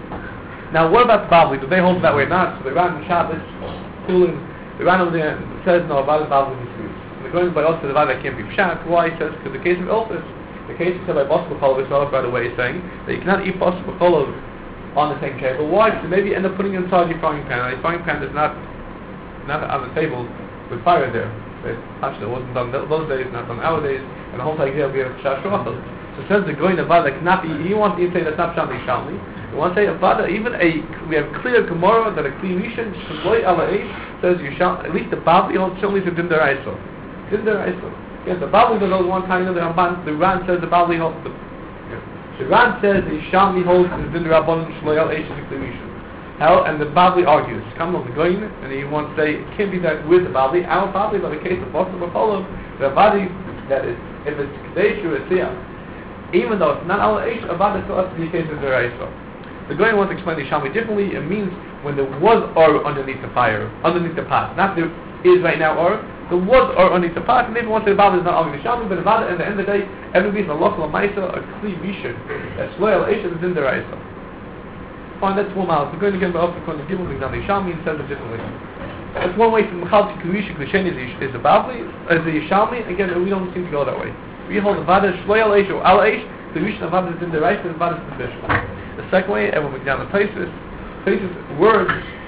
Now what about the Bavli? Do they hold that way? Not. So they ran in Shabbos, cooling. They ran over there and says no, about the Bavli is food. They're going by us to the Vada can't be Pshat. Why? He says, because the case of Elphis, the case is said by Basar B'Cholov, by the way, is saying that you cannot eat Basar B'Cholov on the same table. Why? Because maybe you end up putting it inside your frying pan. And your frying pan is not not on the table with fire there. Actually, it wasn't done those days, not done nowadays, and the whole idea will be a Pshat Shrochel. So since the going Avada cannot be, he wants to say that's not Shalmi Shalmi. He wants to say Avada, even a, we have clear Gemara that a Kli Rishon, Shaloi Ala Eish, says you shall, at least the Bavli holds Shalmi to Din Deraisa. Din Deraisa. Yes, the Bavli does one time, the Ramban, the Ran says the Bavli holds, the, yeah. the Ran says the Shalmi holds the Din Rabban, Shaloi Ala Eish, and the Kli Rishon. How? And the Bavli argues. Come on the Goyin, and he wants to say it can't be that with the Bavli. Our Bavli, by the case of Basar B'Cholov, the Avadi, that is, if it's Kadesh or Siyah, even though it's not Ala Eish, Avada still has to be a case of Deraisa. The Goyin wants to explain the Shalmi differently. It means when there was or underneath the fire, underneath the pot, not there is right now or. There was or underneath the pot, and even once the Avada is not arguing the Shalmi, but Avada at the end of the day, everybody's a Lach L'Maisa, a Kli Rishon, that's Shaloi Ala Eish, is in Deraisa. Fine, that's one mile. We're going to get up to the Gimel things on the Yishalmi and says it differently. That's one way from Mechal to Kli Rishon, Kli Sheni is the Bavli, is the Yishalmi. Again, we don't seem to go that way. We hold the Vada Shloi Al Eish or Al Eish, Kli Rishon Avada is in the right, and the Vada is in the Bishul. The second way, everyone we down the Tosfos, Tosfos words,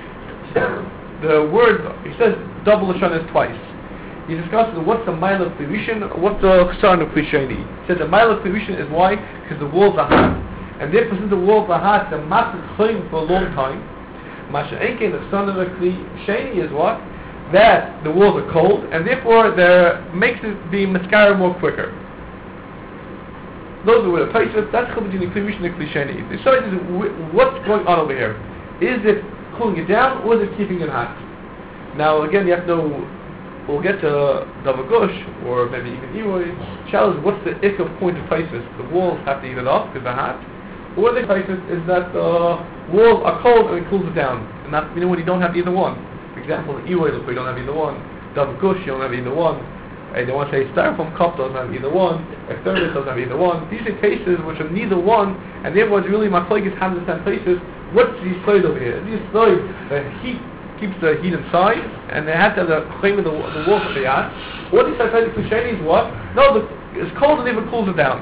the word, he says double Lashon is twice. He discusses what's the mile of Kli Rishon, what's the Chesron of Kli Sheni. He says the mile of Kli Rishon is why? Because the walls are hot. And therefore, since the walls are hot, the mass is chayim for a long time. Masha Enke, the son of the Kli Sheni is what? That the walls are cold, and therefore there makes it be mascara more quicker. Those are the Tosfos. That's the between the Kli Rishon and the Kli Sheni. The side is what's going on over here. Is it cooling it down, or is it keeping it hot? Now, again, you have to know. We'll get to Davagush, or maybe even Eroy. Challenge, what's the ikka point of Tosfos? The walls have to heat it up because they're hot. Or the Tosfos is that the walls are cold and it cools it down. And that's, you know, when you don't have either one. For example, the Eroy, look, we don't have either one. Davagush, you don't have either one. Uh, they want to say styrofoam cup doesn't have either one. A thermos doesn't have either one. These are cases which are neither one, and therefore it's really my colleague is one hundred percent Tosfos. What's the slide over here? These slide, the heat keeps the heat inside, and they have to have the claim of the, the wall for the yacht. What he says, the Kli Sheni is what? No, the, it's cold and even cools it down.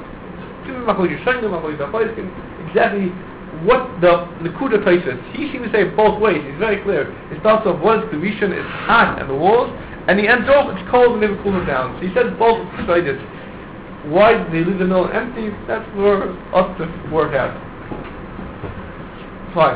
Exactly what the Nekuda Tosfos. He seems to say it both ways. He's very clear. It starts off once the Rishon is hot and the walls, and he ends off it's cold and never cools it down. So he says both sides. Why do they leave the mill empty? That's for us to work out. Fine.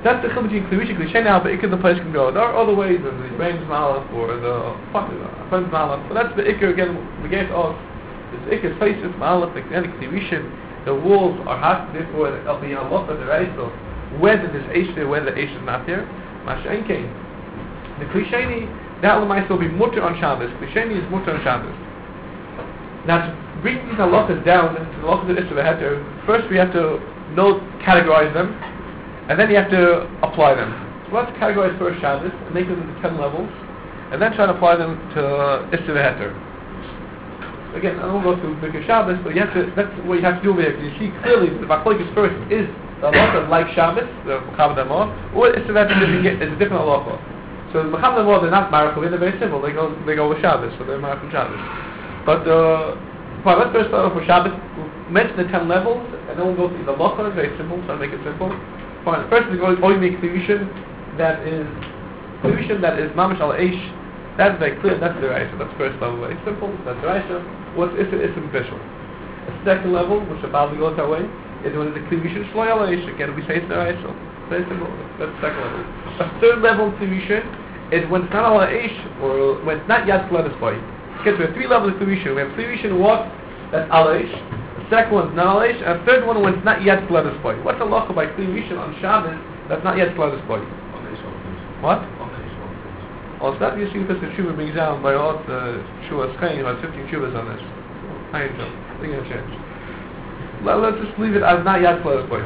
That's the chiluk between Klivisha, Klisheni, how the Iker the place can go. There are other ways, the brain's malach or the fun's malach, but that's the Iker again, we gave to us. This Iker faces malach, like the Klivisha, the walls are hot, therefore there'll be a lot of the Reisel, whether there's Eish there, whether Eish is not there. Mashen came. The Klisheni, that might still be mutter on Shabbos. Klisheni is mutter on Shabbos. Now to bring these halachas down, to the halachas of Isra Heter, first we have to know, categorize them, and then you have to apply them. So let's categorize first Shabbos, and make them into ten levels, and then try to apply them to Isra Heter. Again, I won't go through Birkas Shabbos, but you have to, that's what you have to do over here, because you see clearly the Machlokes first is the halacha like Shabbos, the Mechaber Damor, or Isra Heter is a different halacha. So the Mechaber Damor, they're not Marachim, they're very simple, they go they go with Shabbos, so they're Marachim Shabbos. But uh, well, let's first start off with Shabbos, we'll mention the ten levels, and then we'll go through the halacha, very simple, so I'll make it simple. Fine. First we go always make Klivishin, that is, Klivishin that is Mamash al Eish, that's very clear, that's the Raisa, that's first level, very simple, that's the Raisa. What's Isra Isra Bishul? A second level, which about to go that way, is when it's a Klivishin Shloy al Eish, again we say it's the Raisa. Very simple, that's the second level. A third level Klivishin is when it's not al Eish, or when it's not Yad Kledes Boy. Okay, so we have three levels of Klivishin. We have Klivishin what? That's al Eish. The second one is not al Eish, and the third one when it's not Yad Kledes Boy. What's the halacha by Klivishin on Shabbos that's not Yad Kledes Boy? What? Well, it's not usually because the Shuvah brings down by all the Shuvah Schein, about fifteen Shuvahs on this. I ain't joking. I think it'll change. Let, let's just leave it as not Yad Kledes Boy.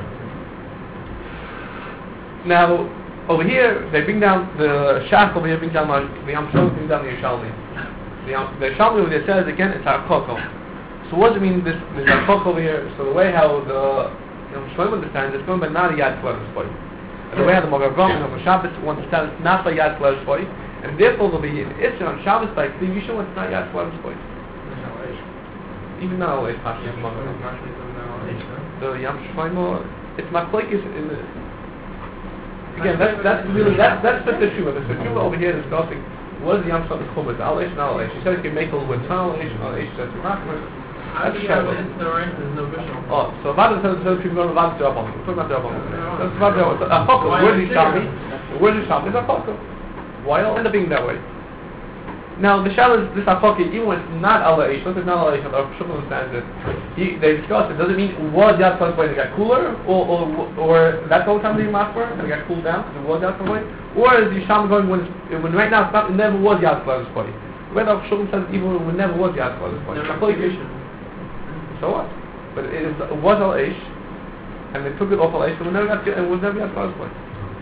Now, over here, they bring down the Shach over here, brings down the Yam Shol, brings down the Yerushalmi. The Yerushalmi over there says again, it's Hakoko. So what does it mean, this, this Hakoko over here? So the way how the Yam Shol understands, it's going by not a Yad Kledes Boy. And the way how the Magen Avraham and the Shabbos understands, it's not by Yad Kledes Boy. And therefore there'll be an Isra on Shabbos by Klivishin when it's not Yad Kledes Boy. Even now, it's not Yam Shol. The Yam Shlomo, it's Machlokes in the... Again, that's, that's really, that's, that's the Teshuvah. The Teshuvah over here is discussing what is the Yam Shol Chumah, Al Eish and Al Eish. She said you can make all with Al Eish and Al Eish, that's the Machmer. That's the Shabbos. Oh, so Vada says the people go to Vada D'Rabbanan. We're talking about D'Rabbanan. That's Vada D'Rabbanan. A Chokah, where's the Shami? Where's the Shami? It's a Chokah. Why it'll end up being that way? Now the Shabbos, this Hakokah, even when it's not Al Eish, let's say not Al Eish, Rav Shmuel understands it. He, they discussed it. Does it mean it was Yad Kledes Boy and it got cooler, or or, or that's all the time being Machmer and it got cooled down because it was Yad Kledes Boy, or is the Sham going when it's, when right now it's not, it never was Yad Kledes Boy? When Rav Shmuel says even when it never was Yad Kledes Boy. So what? But it, is, it was Al Eish, and they took it off Al Eish, and it never got and it was never Yad Kledes Boy.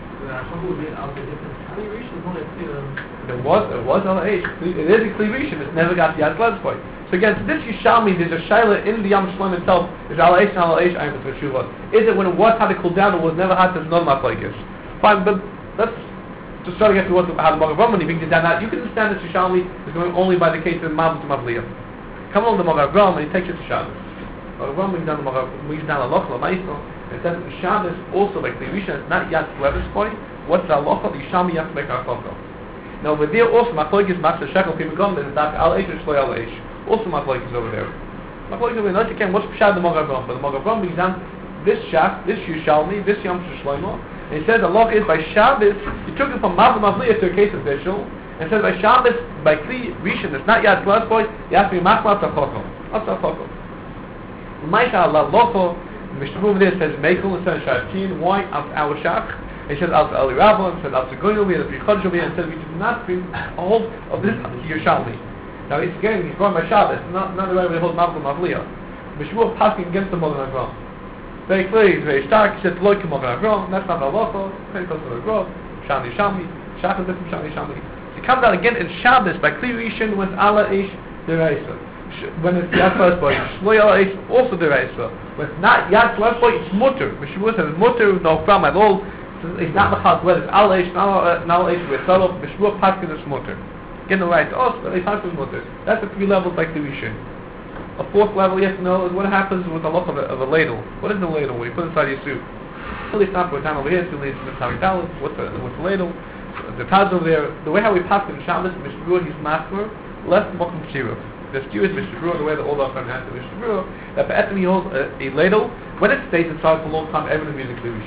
There was, it was Al Eish. It is a Klivishin. It's never got the Yad Kledes Boy. So again, this Yishalmi, there's a Shaila in the Yam Shlom itself. Is Al Eish and Al Eish I'm with Teshuvah. Is it when it was had to cool down, it was never had to know Machlokes? Fine, but let's just try to get to what how the Magen Avraham when he brings it down. Now you can understand that Yishalmi is going only by the case of Mavut to Mavliyah. Come on the Magen Avraham and he takes it to Shabbos. Magen Avraham brings down the Magen brings down Aloch Lamaisno. It says Shabbos also like the Rishon, it's not Yad Kledes Boy. What's the halacha? The Yishami has to make a halacha. Now over there also Machlokes Matzah Shekel Pim Gom is that Al Eish Shloy Al Eish. Also Machlokes over there. Machlokes over there. Not again. What's Pshad the Magen Avraham? But the Magen Avraham brings down this Shach, this Yishalmi, this Yom Shlomo, and he says the halacha is by Shabbos. He took it from Mav Mavliyah to a case of Bishul, and says by Shabbos by Kli Rishon. It's not Yad Kledes Boy. You have to be Machmat Tzachoko. What's Tzachoko? Ma'isha Allah Locho. Mishnah over there says Mekel. It says Shaftin. Why? Our Shach. He says Al Eli Rabban, says Al Tzegoyin over here, the Prichod over here, and says we do not bring a whole of this Yerushalmi. Now it's again, he's going by Shabbos, not, not the way we hold Mavli Mavliya. Mishmuel passing against the Magen Avraham. Very clear, he's very stark, he says Loi Ke Magen Avraham, that's not Halacha, very close to the Avraham, Shani Shami, Shach is different Shani Shami. So it comes out again in Shabbos by Kli Rishon when it's Ala Eish Deraisa. When it's Yad Kledes Boy, Shloy Ala Eish also Deraisa. When it's not Yad Kledes Boy, it's Mutter. Mishmuel says Mutter, no problem at all. It's not machal whether it's Al Eish, not Al Eish with Salof, Bishmuel Paskin is Mutter. Getting the right to us, but they Paskin is Mutter. That's the three levels like the Rishon. A fourth level you have to know is what happens with the look of a, of a ladle. What is the ladle when you put it inside your soup? At least not for a time over here, so it's Mitzvah Dalit. What's the what's the ladle? The Taz over there, the way how we pass in Shabbos, Mishmuel, he's master, less Mokum Shiruf. The stew is Mishmuel, the way the old Afghan has to Mishmuel, that Be'etim he holds a, a ladle. When it stays inside for a long time, everything is a Rishon.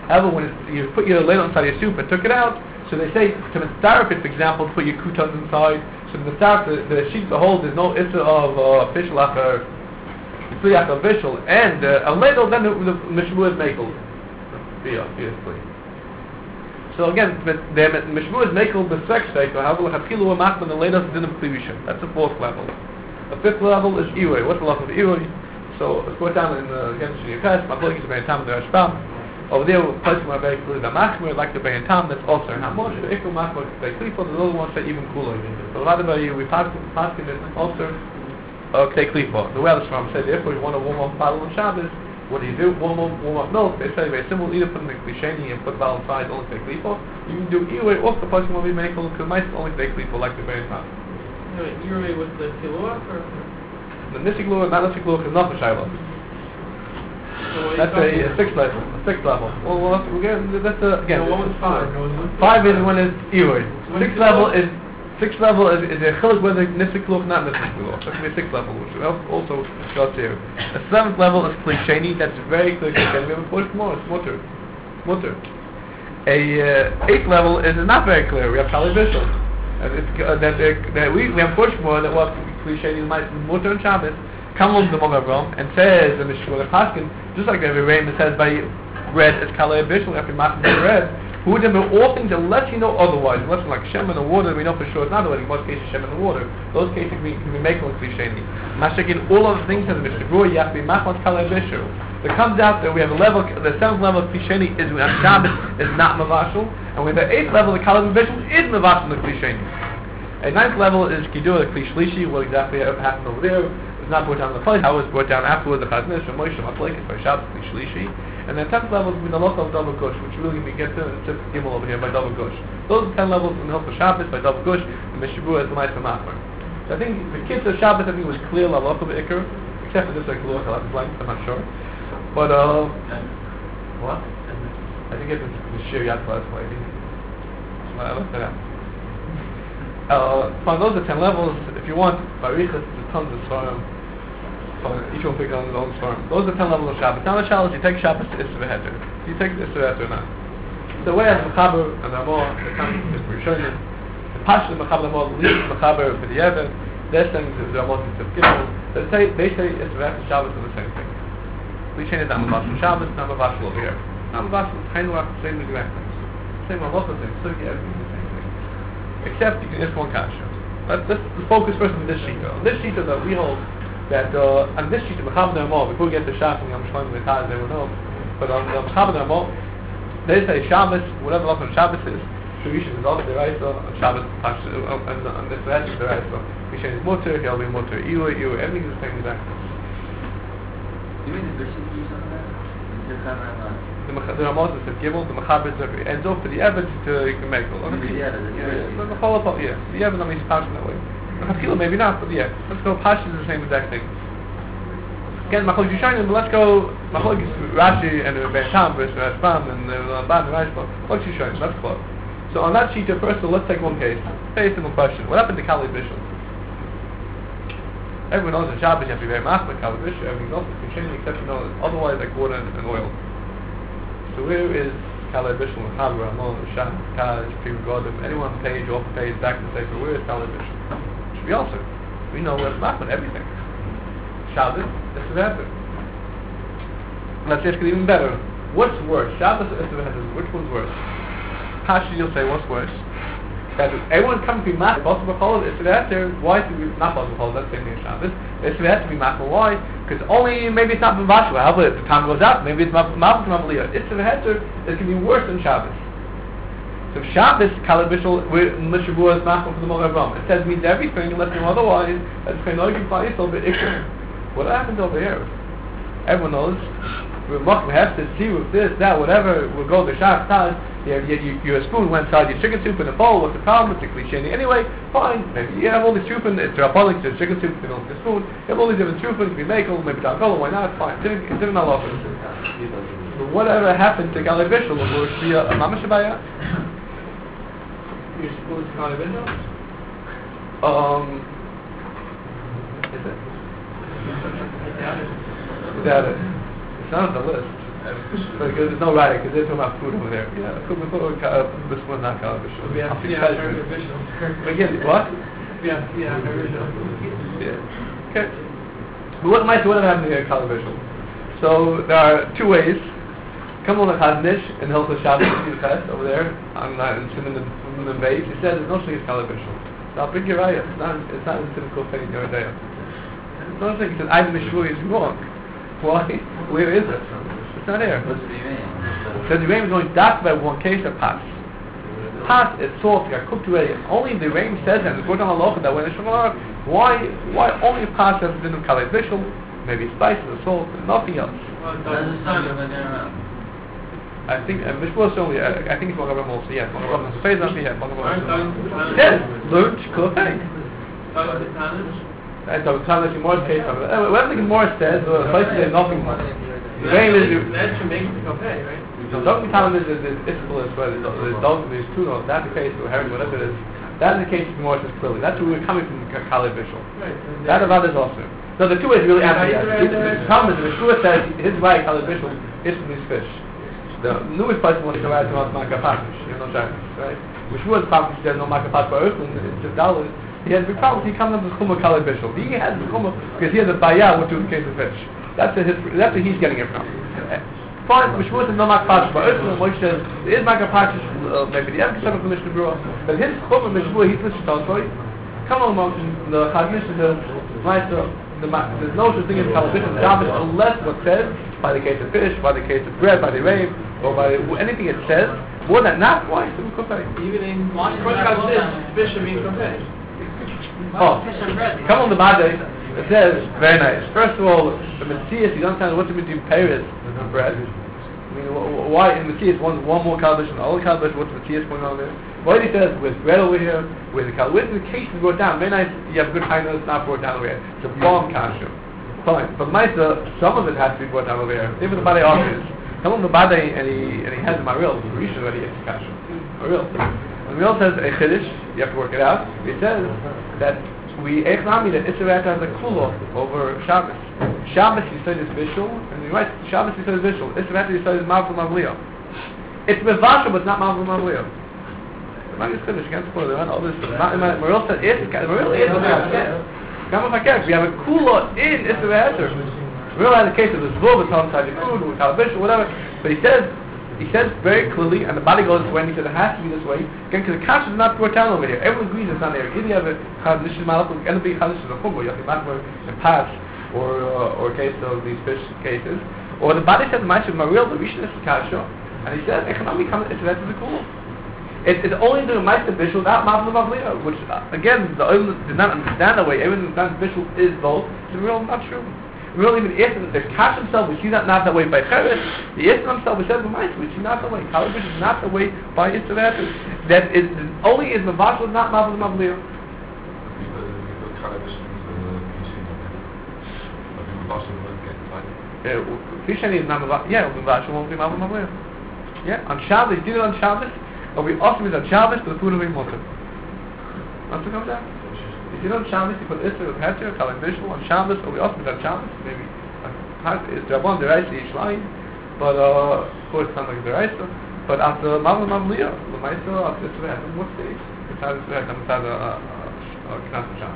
However, when it's, you put your ladle inside your soup and took it out, so they say to Mitzaref, for example, to put your croutons inside. So the Mitzaref, the, the sheet to hold, there's no issue of uh, fish after three after official, and uh, a ladle, then the, the Mishmu is makel. Yeah, obviously. So again, the Mishmu is makel the sex cycle. However, like a kilo of machman, the ladle is in the cleavation. That's the fourth level. The fifth level is Iwe. What's the level of Iwe? So let's go down in the again to your test. My colleagues are very time the Rashbam. Over there, placing my very clearly the machmer, like the Bayan Tam, that's also not much. The Ikram machmer, they clip on the other ones say even cooler. So a lot of you, we pass it also. Okay, klipa. The way it's from said, if you want to warm up bottle on Shabbos, what do you do? Warm up, warm up milk. They say very simple. Either put in the klisheni and put bottle inside, only take klipa. You can do either way. Off the person will be making because mice only take klipa like the very top. No, either with the kiloah or the nisiglu and not nisiglu is not the shiloh. So that's a, a sixth level. A sixth level. Well, well again, that's a, again. No, what was five? Five is when it's either. Sixth level is. Sixth level is, is a chiluk whether nisikluch, not nisikluch. That can be a sixth level, which also discussed here. The seventh level is klisheni. That's very clear. We have a push more. It's mutter. Mutter. A uh, eighth level is not very clear. We have Shali Bishul. Uh, uh, that, uh, that we, we have push more that what klisheni might mutter and Shabbos. Come along the Mogavrom and says in the Shmuel the Paskin, just like every rain that says by red is Kalei Bishul after Machman red. Who would have all things unless you know otherwise, unless like Shem in the water, we know for sure it's not the way. In most cases, Shem in the water. Those cases can be, can be making with klisheni. Mashikin, all other things in the Mishnah Berurah, you have to be machmas kalei bishul. It comes out that we have a level, the seventh level of klisheni is when Shabbos is not mavashul, and with the eighth level, the kalei bishul is mavashul the klisheni. A ninth level is kidur the klishlishi. What exactly happened over there? It's not brought down in the place. How it was brought down afterwards? The Chaznish from Moshe Matlekes by Shabbos klishlishi. And then tenth level is the local of double gush, which really we get to in Tzip Gimel over here by double gush. Those are ten levels in the Hilchos Shabbos by double gush, and Mishnah Berurah is the nice machmer. So I think the kids of Shabbos I think was clear level up of Iker, except for this like Luach I'll have to blank, I'm not sure. But uh what? I think it's the Shir Yad last way. I think I looked that out. Uh fine, those are ten levels. If you want, by Riches there's tons of Svarim. Each one pick on his own farm. Those are ten levels of Shabbos. Now the Shabbos, you take Shabbos to Isra Heter. You take the Isra Heter or not. The way of the Mechaber and the Ramah, the Kamim is Rishonim. The Pasha the Mechaber, the Ramah, the lead the Mechaber for the Yevon. They're saying the Ramah is the Gimel. They say, they say Isra Heter Shabbos are the same thing. We change it down Mavashal Shabbos, not Mavashal over here. Not Mavashal, it's kind of like the same exact things. Same Mavashal thing, so yeah, everything's the same thing. Except you can ask one kasha. Let's, let's focus first on this sheet. This sheet that we hold. That uh, on this sheet of Mechaber Ramah, before we get to Shabbos, I'm showing the Chaz, they will know. But on the Mechaber Ramah, they say Shabbos, whatever level of Shabbos is, the Rishon is also the Raisa, on Shabbos, and on this rest is the Raisa. Rishon is Mutter, he'll be Mutter, Iwe, Iwe, everything is the same exact. You mean the Bishop use on that? The Mechaber Ramah? The Ramah is the Gimel, the Mechaber is the ends off for the Eved, you can make it. Yeah, the whole of yeah, the Eved, I mean, it's passing that way. Maybe not, but yeah. Let's go. Pashi is the same exact thing. Again, Machlok Yushanim, but let's go. Machlok Rashi and the Ben Tam versus Rashbam and the Ramban and Rashbam. Machlok Yushanim. That's close. So on that sheet, first, so let's take one case. Very simple question. What happened to Kalei Bishul? Everyone knows in Shabbos you have to be very machmir Kalei Bishul. Everything else is continuing except you know otherwise like water and, and oil. So where is Kalei Bishul? Mechaber Ramah, Shach, Kaj, Pri Godim, anyone page, off the page, back to the sefer. Where is Kalei Bishul? We also, we know what's machmir everything. Shabbos, this is Heter. Let's ask it even better. What's worse? Shabbos or Isra Heter? Which one's worse? Pashi, you'll say, what's worse? That everyone comes to be machmir. Possible call it Isra Heter. Why do we not possible call it? That's same thing as Shabbos. Isra Heter to be machmir. Why? Because only maybe it's not Mavashal. However, if the time goes out, maybe it's Mavashal to Mavaliyah. Isra Heter is going to be worse than Shabbos. So Shabbos, Kalei Bishul, we're Mishnah Berurah is machmir for the Mogavrom. It says means everything unless you know otherwise. That's kind of you find yourself bit Iker. What happens over here? Everyone knows. We're machmir have to see with this, that, whatever. We'll go to Shabbos time. You have, you, you, your spoon went inside your chicken soup in a bowl. What's the problem? It's a cliche. Anyway, fine. Maybe you have all these chupin. It's Rabbalik, it's chicken soup. You know, the spoon. You have all these different chupin. You can make them. Maybe don't go. Why not? Fine. It's in Allah. But whatever happened to Kalei Bishul, will be a mamash abaya. You're supposed to Kalei Bishul? Um, is it? Without it. It's not on the list. Because there's no right, because they're talking about food over there. Yeah, could be called uh, this one's not calibration. We have yeah, original. Again, what? Yeah, yeah, original. Yeah. Okay. But what might what happened here in calibration? So there are two ways. Come on the Chaznish in Hilchos Shabbos in the test over there on uh, in Shimon the base. He says there's no thing is calibration. So I'll bring your ayah. It's not it's not a typical thing in your day. It's not thing. He said I'm Mishvur is wrong. Why? Where is it? It's not here. What's the name? So the rain is going dark by one case of pas. Pas is salt, got cooked already. Only the rain says that. It's going on halacha that when it's Shemar, why why only pas has been of kalei bishul, maybe spices or salt, and nothing else. Does the sun go down? I think uh, Mishvur is only. Uh, I think it's Magavim also. Yes, Magavim. The face not here. Magavim. Yes, learn shkol thing. I don't tell you more case of it. Whatever the Gemara says, or places there's nothing more. The rain is. That should make it okay, right? So don't be telling me that there's Isbal is where there's dog, there's two notes. That's the case with Herring, whatever it is. That's the case with Gemara says clearly. That's where we're coming from Kalei Bishul. That about is also. So the two ways really answer yes. The problem is the Yeshua says his right Kalei Bishul is from these fish. The newest person wants to come out to us Makapatish, you know, right? Yeshua's problem is there's no Makapatish for Earthling, it's just dollars. He has big problems. He comes up with Chumah Kalei Bishul. He has the Chumah because he has a bayah which is the case of fish. That's his. That's where he's getting it from. Uh, fine, Mishmur says no Makapatish, but Earthling Moshe says there is Makapatish, uh, maybe the Emkes of the Mishnah Berurah, but his Chumah Mishmur he's listening to. So come along the Chaznish says right so the there's no such thing as Kalei Bishul Shabbos unless what says by the case of fish, by the case of bread, by the rain, or by anything it says. More than not, why is it Kofei? Even in fish, fish means Kofei. Oh, come on the Bade. It says very nice. First of all, the Messias, you don't understand what's the between Paris and bread. I mean, wh- why in Messias one one more calibration, all the calibration, what's Messias going on there? What he says with bread over here, with the calibration, the case is brought down. Very nice. You have good kindness, it's not brought down over here. It's a bomb kasha. Fine, but Maisa, some of it has to be brought down over here. Even the Bade offers. Come on the Bade and he and he has the Maril. The Rishon already gets kasha. Maril. And Maril says a chiddush. You have to work it out. He says that we echnami that Isser has a kula over Shabbos. Shabbos you say is visual, and you're right. Shabbos you say is visual. Isser you say is mavul mavliya. It's mevasha, but not mavul mavliya. The man is chiddush. You can't spoil it. All this. Maril said it. Maril is what I said. Come on, we have a kula in Isser Heter. We realize the case of the zvuv, it's on inside the food, with calibration, whatever. But he says, he says very clearly, and the body goes this way, and he says it has to be this way. Again, because the kasha is not brought down over here. Everyone agrees it's not there. Either you have a chadnish malach, it's going to be chadnish of chumbo, you have to be in pass, or uh, or case of these fish cases. Or the body says, Ma'aseh Maril, the Rishon is the kasha, and he says, economically comes, it's that to the cool. It, it's only the Ma'aseh Bishul, not Mavli Mavliya, which, uh, again, the Oil did not understand that way. Everything that Bishul is both. It's real not true. Really, even if the Kash himself, we see that not that way by Cheres, the Yisra himself, we said the Ma'aseh, we see not that way. Kalei Bishul is not that way by Yisra Heter. That is, only is Mavashul, not Mavli Mavliya. Fish is not Mavashul, yeah, Mavashul won't be Mavli Mavliya. Yeah, on Shabbos, you did it on Shabbos, or we also is on Shabbos, but the food will be Motor. What's it come down? If you know on Shabbos, you put Isser with Heter, Kalei Bishul on Shabbos, or we also is on Shabbos, maybe it's Rabban Deraisa Yishlayim, but uh, of course it's not like Deraisa, but after Mavli Mavliya, the Ma'aseh, after Isser Heter, what stage? It's how Isser Heter, it's how the Knas Shabbos.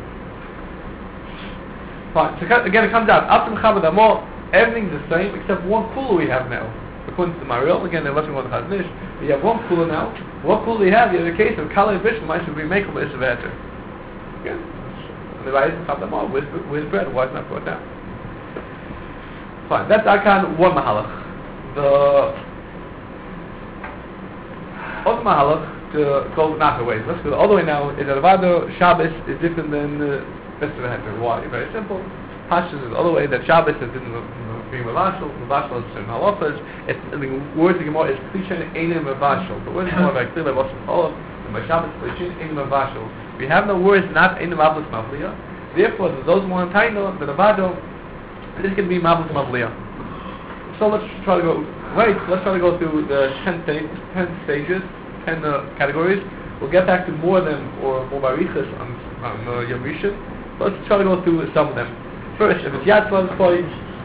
Fine, so again it comes out, after Mechabed Amor, everything's the same, except one kula we have now. According to the Maril, again, they're looking on the Chaznish. We have one kula now. What kula we have? You have a case of Kalei Bishul, Ma'aseh B'Meikel B'Isser Heter. Again, the Rais and Chabdamah with with bread. Why is not brought down? Fine. That's Akan one Mahalach. The other Mahalach to go not the way. Let's go the other way now. Is that Avado Shabbos is different than B'Isser Heter. Why? Very simple. Pashas is the other way that Shabbos is in the being Mavashal, Mavashal is certain halachas. It's the words of Gemara is Klishen Einim Mavashal. The words of Gemara are clear by Rosh Hashanah, and by Shabbos Klishen Einim Mavashal. We have no words not Einim Mavlis Mavliya. Therefore, those who want to title the Navado, this can be Mavlis Mavliya. So let's try to go right. Let's try to go through the ten, sta- ten stages, ten uh, categories. We'll get back to more of them or more barichas on on uh, Yom Rishon. Let's try to go through some of them. First, if it's Yad Tzlaz Koy,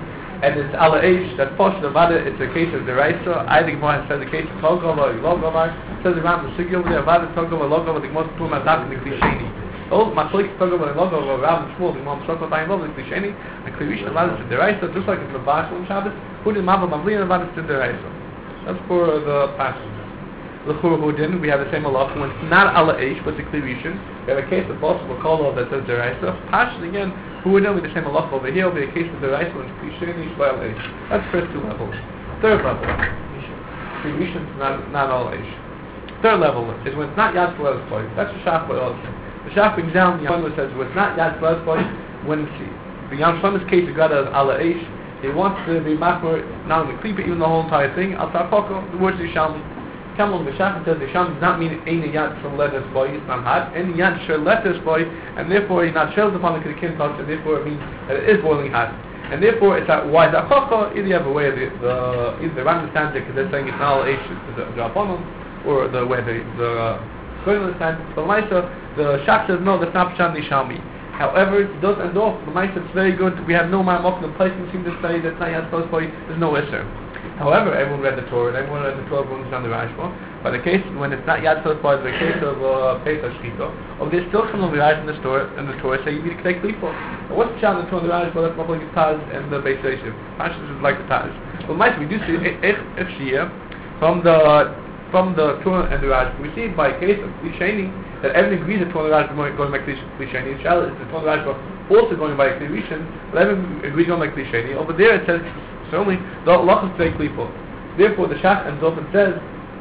and it's ala eish, that posh the vada, it's a case of the Raisa. I think more says the case of Togova, Logovar, says around the Sigi over there, vada Togova, Logovar, the most two mazak, the Klisheni. Oh, Machlik Togova, Logovar, Rav and Shmuel, the Mom Shokot, I involved the Klisheni, and Klivish, the vada is the Raisa, just like it's the Bashal and Shabbos, who did Mava Mavli and the vada is the Raisa. That's for the passage. The Churhudin, we have the same halacha when it's not ala eish, but it's a klivishin. We have a case of possible kol that says the Raisa. Passion again, Churhudin with the same halacha over here will be a case of the Raisa when it's klishin ish ala eish. That's the first two levels. Third level, klivishin is not not ala eish. Third level is when it's not yad shleles boy. That's the shach boy also. The shach brings down the Yam says when it's not yad shleles boy, when it's the Yam Shlomo's case of God as ala eish, he wants to be machmer not only klipa even the whole entire thing. Al tarpoko, the words Yishalmi. Kamal B'Shach says the Sham does not mean any yad from letters boy, it's not hot. Any yad shel letters boy, and therefore he's not shells upon the kikin touch, and therefore it means that it is boiling hot. And therefore it's that why that chokha, either you have a way of the, the either the Ram understands it because they're saying it's not all H, it's a drop on them, or the way the the Kohen understands it. But Maisa, the Shach says no, that's not Pshan Nishalmi. However, it does end off. The Maisa it's very good. We have no ma'amok. The place seem to say that's not yad close boy. There's no issue. However, everyone read the Torah, and everyone read the Torah, everyone understands the Rashba. But the case when it's not Yad Sos Bar, the case of uh, Pesach Shkita, or there's still some of the Rashba in the Torah, and the Torah say you need to take Klipot. Now what's the challenge in the Torah and the Rashba? That's probably the Taz and the Beis Yosef. Pashas is like the Taz. But Ma'aseh, we do see if Shia from the from the Torah and the Rashba. We see by case of Klisheni that everyone agrees that Torah and the Rashba going by Klisheni. The challenge is the Torah and the Rashba also going by Klishin, but everyone agrees going by Klisheni. Over there it says certainly the Allah is very clear. Therefore, the Shach ends up and says,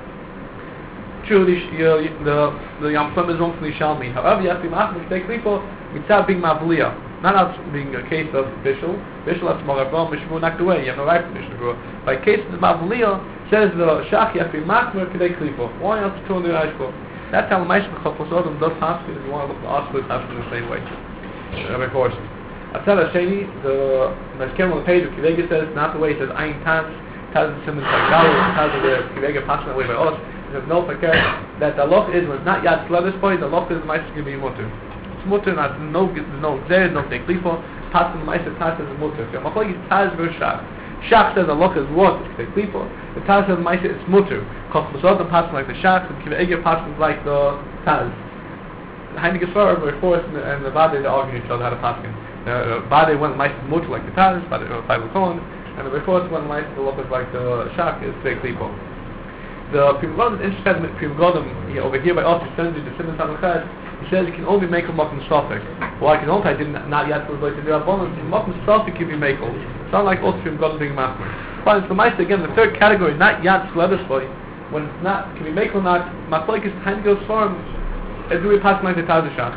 truly, uh, the the Yam Shlom is wrong from the Yishalmi. However, you have to be machmir to take clear without being mavliya, not as being a case of bishul. Bishul has marabah, mishmur knocked away. You have no right for mishmur. By case of the mavliya, says the Shach, you have to be machmir to take clear. Why else to turn the Rashba? That's how the Ma'aseh B'Chafos Odom does hospital. If you want to look at the hospital, it's in the same way. Rabbi Horst. Atzal Hasheni, the Mezkem on the page of Kivega says, not the way he says Ayin Taz, Taz is Simon Sargal, Taz is the Kivega passing that way by us. There's no fakir that the loch is when it's not Yad Shleves boy, the loch is the Ma'aseh going to be mutter. It's mutter, not no there's no there, no teklifo. Passing the Ma'aseh Taz is mutter. So Machlokes Taz versus Shach. Shach says the loch is what? It's teklifo. The Taz says the Ma'aseh it's mutter. Koch Masodam passing like the Shach, and Kivega passing like the Taz. Heinrich Gesvar were forced and the Vade they argued each other how to pass him. Uh, Vade went nice and mutter like the Taz, Vade went five Kohen, and the Reforce went nice to look like the Shach is very klipo. The Prima Godom is interested in Prima Godom over here by us, he sends you the Simon Samachad. He says you can only make a Mokum Sophic. Well, I can only I did not yet for the way to do abundance. Mokum Sophic can be make all. It's not like also Prima Godom being master. But it's the Meister again, the third category, not Yad Shleves boy. When it's not, can be make or not, Machlokes is time goes farm. Do we pass like the Taz Shach?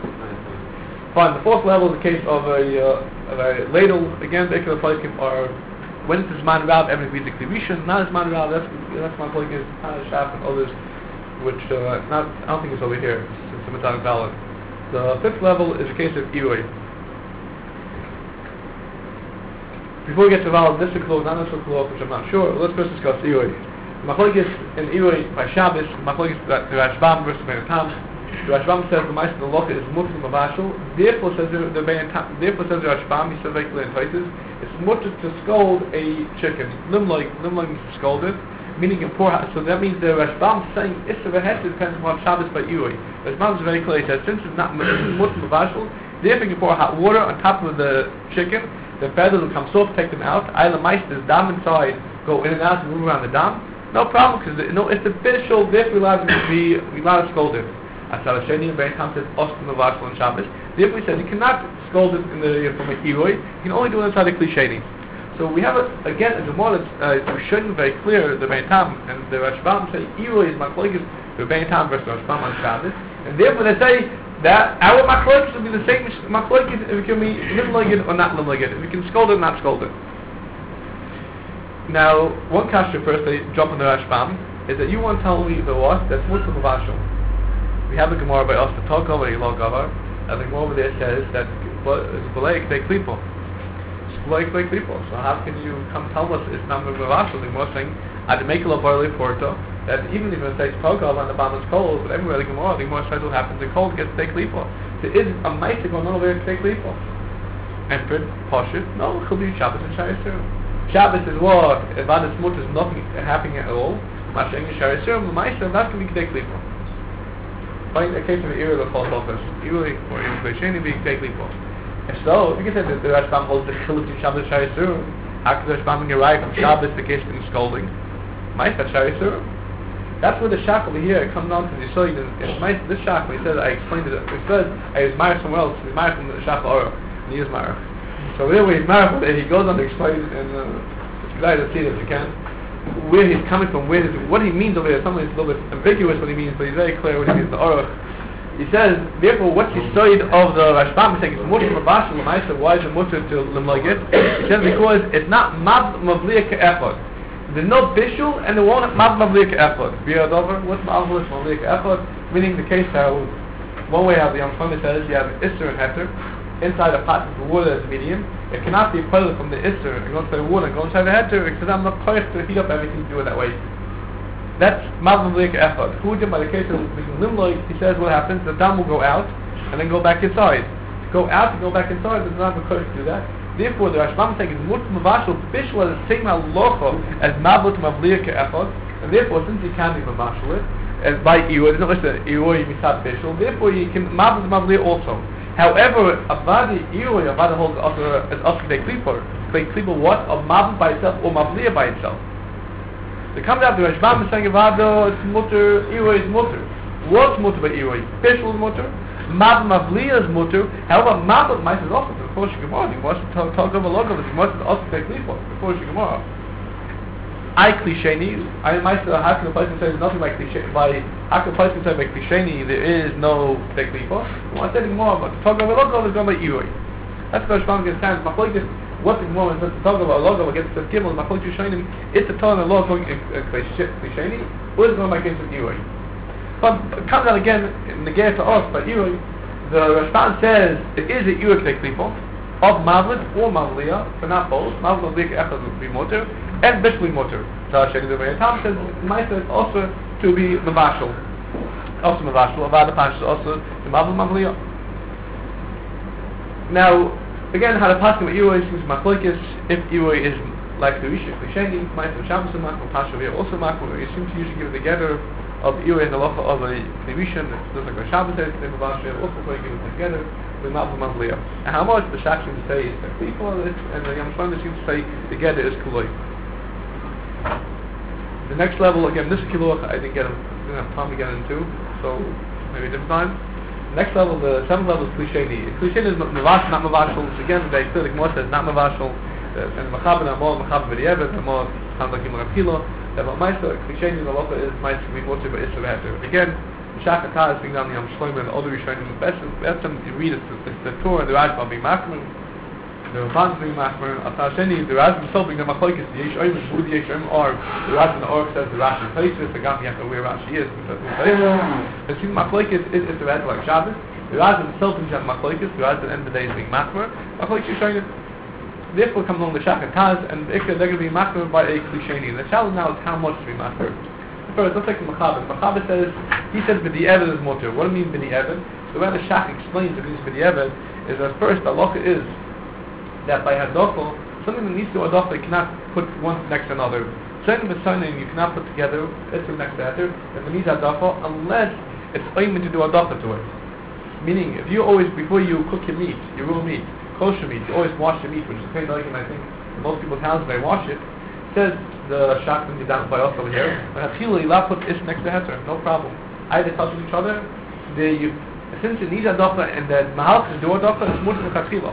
Fine. The fourth level is the case of a, uh, of a ladle. Again, the Ikar Pleikim are when it's Man Rav, everything is Klivishon. Not as Man Rav. That's that's my Pleikim is Taz Shach and others, which uh, not I don't think it's over here. It's a metallic ballot. The fifth level is a case of Iroi. Before we get to valid, this is close, not this is close, which I'm not sure. Let's first discuss Iroi. Machlokes in Iroi by Shabbos. Machlokes the Rashbam versus Benatam. The Rashbam says the Meister of the Locha is mutter mavashal. Therefore says the, the therefore says the Rashbam, he says very clearly in Taisus, it's mutter to scold a chicken. Limloik, limloik means to scold it, meaning in poor house. So that means the Rashbam is saying Issa v'Hesed depends upon Shabbos by Iroi. The Rashbam is very clear. He says since it's not mutter mavashal, therefore you pour hot water on top of the chicken. The feathers will come soft, take them out. Either Meister's dam inside, go in and out, and move around the dam. No problem, because no, it's official. Therefore, we allowed to be, we allowed to scold it. As Sarah Sheni and Benatam says, Ostim Mavashal and Shabbos. Therefore, we said you cannot scold it in the from a Iroi. You can only do it inside the Klisheni. So we have a, again a Gemara. Uh, we shouldn't very clear the Benatam and the Rashbam say Iroi is Machlokes the Benatam versus Rashbam on Shabbos, and therefore they say that our Machlokes will be the same Machlokes if it can be limligid or not limligid. If you can scold it or not scold it. Now, one kasha first, they jump on the Rashbam, is that you want to tell me the what? That's mutter mavashal. We have a Gemara by us to talk over the Gavar, and the Gemara over there says that it's b'leik they klipo. It's b'leik they klipo. So how can you come tell us it's not mavashal? The Gemara saying, I'd make a barley porto, that even if it says Togav on the bottom is cold, but everywhere the Gemara, the Gemara says what happens, the cold gets they klipo. There is a mice going on over there to take klipo. entered Pashut. No, Chilui Shabbos and Shari Surim. Shabbos is what? Avad Smut is nothing happening at all. Mashing and Shari Surim, Ma'aser, that's going to be Kedei Klipa. Find a case of the Ira that falls off as Iri or Iri Klesheni being Kedei Klipa. If so, if you can say that the Rashbam holds the Chilui Shabbos and Shari Surim, how could the Rashbam get right from Shabbos to Kish and scolding? Ma'aser Shari Surim. That's where the shackle here comes down to the Yisrael. In this shackle, he says, I explained it, he said, I was married somewhere else, he was married from the shackle Ora, and he is married. So where he's married, he goes on to explain, and uh, it's glad to see it if you can, where he's coming from, where his, what he means over there. Something is a little bit ambiguous what he means, but he's very clear what he means, the Ora. He says, therefore, what's the side of the Rashbam? He's saying, it's mutter mabashal l'maisa, why is it mutter to l'mlagit? He says, because it's not mab mavliya ka'echad. There's no bishul, and there won't mab mavliya ka'echad. B'yad what's mab mavliya ka'echad? Meaning the case how, one way how the Yom Shlomo says, you have Isser and Heter, inside a pot with the water as medium. It cannot be pulled from the Isser and go inside the water and go inside the Heter, because I'm not koich to heat up everything to do it that way. That's mab mavliya ka'echad. Chujim, by the case of Limloy, he says what happens, the dam will go out, and then go back inside. To go out and go back inside, there's not a koich to do that. Therefore, the Rashbam is saying, Mut Mavashal, Bishul is the same halacha as Mabut Mavliya Ke'echad, and therefore, since you can't be Mavashal it, as by Ewa, there's no listen, Ewa Misat Bishul, therefore you can Mabut Mavliya also. However, Avadi Ewa, Avadi holds also as also Kedei Klipa. Kedei Klipa what? Of Mabut by itself or Mavliya by itself. So it comes out, the Rashbam is saying, Avadi, it's Mutter, Ewa is Mutter. What's Mutter by Ewa? Bishul is Mutter. Mab Mavliya is Mutter. However, Mabut Mice is also before Gemara. You must talk talk of a lot of it. You must also take Klipa before Gemara. I Klisheni. I might say how can a person say there's nothing by Klisheni? By how can a person say by Klisheni there is no take Klipa? You want to say more about talk of a lot of it is going by Iroi. That's what Shlomo gets stands. Machlokes what the Gemara is to talk about a lot of against the Gimel. Machlokes Yishanim. It's a talk of a lot going Klisheni. Or is going by case of Iroi. But it comes out again in the Gear to us by Iroi. The Rashbam says it is a Iroi take Klipa of Mavlit or Mavliya, but not both. Mavlit Mavliya Echad would be Motor and Bishli Motor. So Shani the way Tom says Maisa is also to be Mavashal. Also Mavashal. Avada Pash is also to Mavlit Mavliya. Now, again, how the Pasuk of Iroi seems Machlokes, if Iroi is like the Rishon Klisheni, Maisa Shabbos and Makro, Pasha also Makro, it seems to usually give it together of Iroi and the Locha of a Rishon, just like a Shabbos says, they Mavashal, also going to give it together. With Mabul Mavliya. And how much the Shach seems to say is that people, and the Yom Shlomo seems to say together is Kuloi. The next level, again, this Kiluach, I didn't get him, didn't have time to get into, so maybe this time. The next level, the seventh level is Klisheni. Klisheni is Mavash, not Mavashal. Again, the Yitzhak Gemara says not Mavashal. And Machab and Amor, Machab B'di'evet, Amor, sounds like Yimar Apilo. That what Maisa, Klisheni, the Locha is Maisa, we go to Ba'isra V'heter. Again, Shach Atah is being done in Yom Shlomo and all the Rishonim. The best time to read it is the Torah and the Rashbam being Machmer, the Ramban being Machmer. Atah Sheni, the Rashbam himself being the Machlokes, the Yesh Oim, the Yesh Oim Or, the Rashbam and the Or says the Rashi places, the Gam Yachah where Rashi is. The Shin Machlokes is the Red like Shabbos. The Rashbam himself is the Machlokes, the Rashbam at the end of the day is being Machmer. Machlokes Yishonim. Therefore comes along the Shach Atah, and they're going to be Machmer by a Klisheni. The challenge now is how much to be Machmer. First, let's take the Machabit. Machabit says, he says B'di'evet is Motor. What do you mean B'di'evet? So when the Shach explains that this B'di'evet is that first, the halacha is that by Hadofel, something that needs to Hadofel, you cannot put one next to another. Certain B'sonim you cannot put together, it's next to other, if it needs Hadofel, unless it's oimen to do Hadofel to it. Meaning, if you always, before you cook your meat, your raw meat, kosher meat, you always wash your meat, which is very like, and I think in most people's houses they wash it, says the Shach when you're down by us over here, but Hatila, you put Ish next to Heter, no problem. Either touching each other, they, you, since it needs a Docha and the Mahal is do a Docha, it's more than Hatila.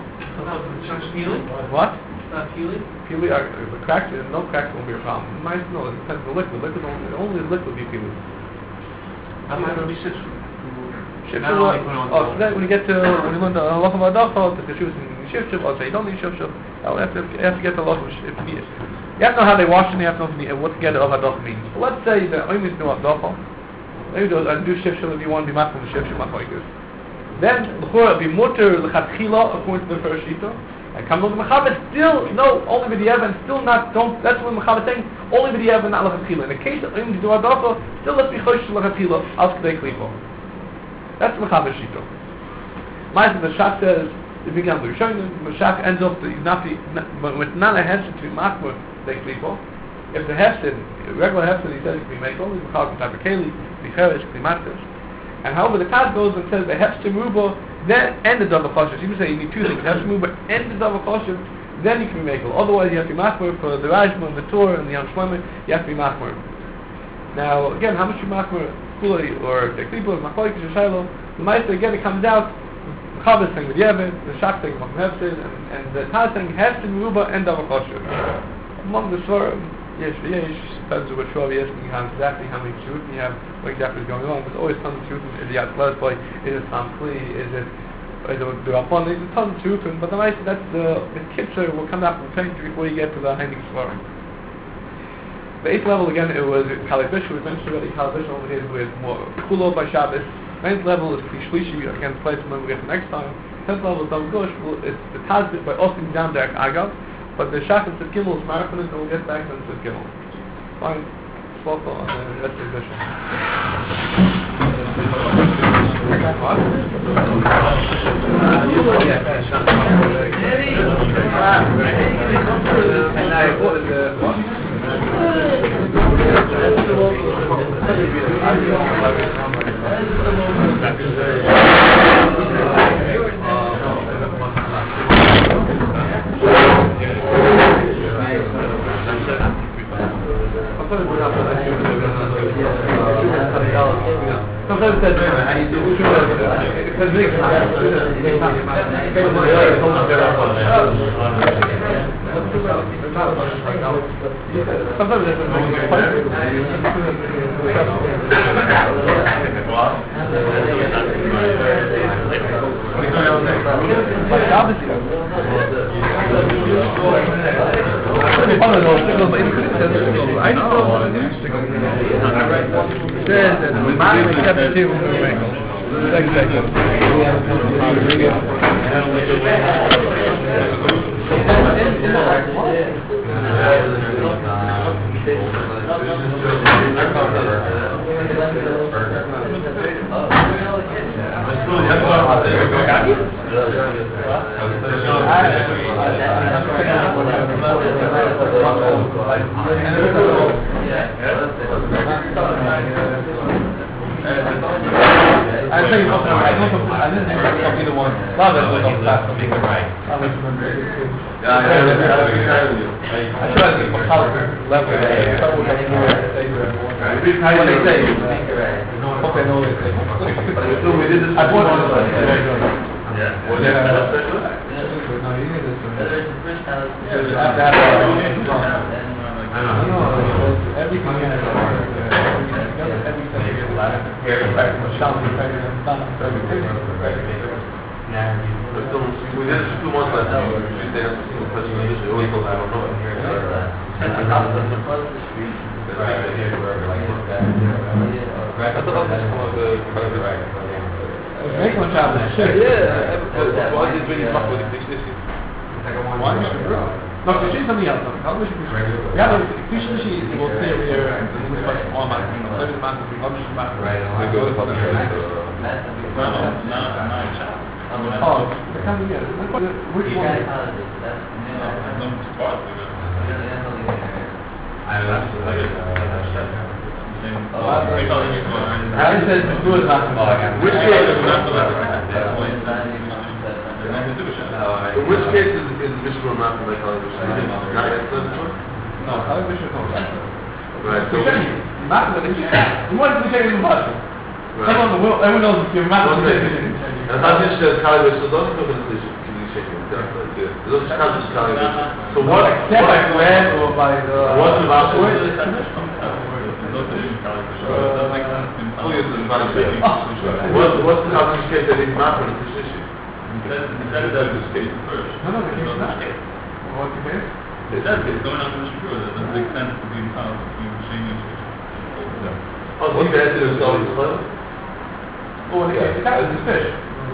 What? Pili? Pili, are the cracks, no cracks won't be a problem. Nice, no, it depends on the liquid. Liquid only, only the liquid be Pili. How am I going to be six? Shifshul, oh, so then when you get to, when you learn the Halacha V'Adacha, the Shifshul is Shifshul, I'll say you don't need Shifshul. You have to, you have to get the Halacha if you need it. You have to know how they wash and you have to know what together of Hadacha means. So let's say that Oim is no Hadacha. Maybe do, uh, do Shifshul if you want to be mad from the Shifshul, Machlokes. Then, L'chora, be Mutter, L'chatchila, according to the first Shita. And come on the Machabit, still, no, only with the Evan, still not, don't, that's what Machabit saying, only with the Evan, not L'chatchila. In the case of Oim to do Hadacha, still let's be Chosh L'chatchila, as Kedei Klipa. That's the Machabit Shita. Ma'aseh, the Shach says, If you get the Rishonim, Mashak ends up that he's not the, not, but with not a hefsid to be makmur, they people. If the hefsid, regular hefsid, he says it can be made only because of type of keli, be cherish, be matters. And however, the Taz goes and says the hefsid ruba, then and the double kosher. So you can say you need two things: hefsid ruba and the double kosher. Then you can be makel. Otherwise, you have to be makmur for the Rajma, the Torah, and the Yom Shlomo. You have to be makmur. Now, again, how much you makmur kulei or the klipa, machlokes or shiloh? The meister again, it comes out. Chavis thing with Yevin, the Shak thing with Hefsid, and, and the Taz thing Hefsid, Ruba, and Dava Kosher. Among the Svarim, yes, yes, depends on what Shua is, and you have exactly how many Shuvim you have, what exactly is going on. There's always tons of Shuvim. Is it Yad Kles Boy? Is it Sam Kli? Is it is it the Rapon? There's tons of Shuvim, but the nice that's the the Kitzur will come out from the twenty before you get to the Heinig Svarim. The eighth level again, it was Kali Fish. We mentioned already Kali Fish over here with more Kulo by Shabbos. Ninth level is Kli Shlishi, again, place when we get to next time. Tenth level is Dam Gush, it's the Tazbit by Osing down there Agav, but the Shach and Sid Gimel is Marathon, and we'll get back to Sid Gimel. Fine. Swallow on the rest of the session. What? And I, what is the, what? Sometimes that's how you do it. Because they sometimes I think I don't I didn't think it was either one. Love it was on that for being right. I was remembering it too. Yeah, I should have been more color level. What they say? Okay, no, they say. So we did this. I bought it. Yeah. Was it special? No, you did this. I don't know. Everything has everything. So we did this two months last time. We did a single person initially. Always told I don't know. I thought that's the front of the street. Right here, where like that. I thought that was one of the kind of the right. Make one job. Yeah. Why did we talk with the issue? Why? No, because she's something else. No, we should be regular. Yeah, but if she will stay over here and this is like all my things. Let me man, we publish the man. Right. We go to public right. No, no, no, no, shop. Oh, the kind of yeah. Which one? No spot. I don't know. I said it's good enough. Which case is not in which case is, is Mishra not from like Kali Bishra? Not yet said before? No, Kali Bishra no. Right, so not the you want to say in the Bible. Everyone will everyone knows it's your matter. And how much does Kali Bishra doesn't come into this communication? It doesn't count as Kali Bishra. So what except by bread or by the what's the option? What's what's the option case that he's not from the position? Instead of that, this case first. No, no, the case is not. What's the case? It says it's going on to the Shapiro. That doesn't make sense to be in power between Shane and Shapiro. Oh, so he answered himself as well? Oh, the case, that was the fish.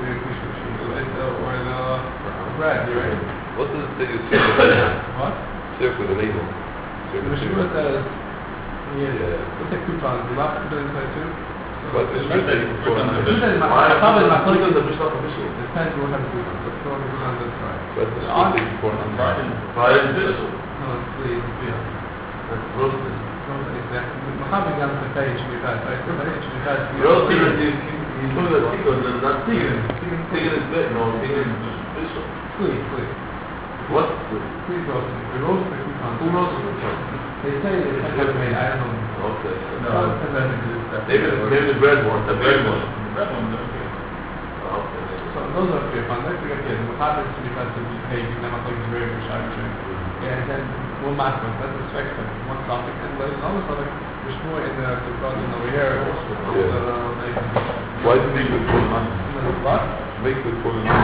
Or the bread, right? What does it say is circle? What? Circle the label. The Shapiro says, yeah, let's take coupons. The last two twenty-two. But it's good that you put on the Tuesday is my- Why? Shabbos is my Tuesday colleague. is the Bishop official. It depends what happens to but so on on this right. But it's On- Tuesday before on Friday. Friday is official. No, please, yeah. That's roasted. Mohammed got the page we had, right? The page we had. Roasted is you you put the ticket and not ticket. Ticket is good, no, ticket is official. Please, please. What's the Please roast it. We roast the coupon. who roasted the ticket? They say it's like made, I don't know. Okay. No, it's not that. Maybe maybe the bread one, the bread one. The red one's okay. Okay. So those are three fun. Let's get kids. Mohammed is because of the page, you never think it's very good sharp. Yeah, and then one master, that's the spectrum. One topic, and there's another topic. There's more in the Sukkotin over here. Yeah. Uh, like, Why do you make it for none? what? Make it for none.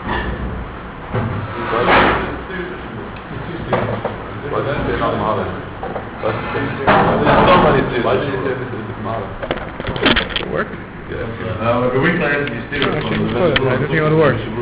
Why do you say not modern? Why do you say somebody say why do you say this is modern? Work? Yeah. Uh, the weekend, you still. Everything would work.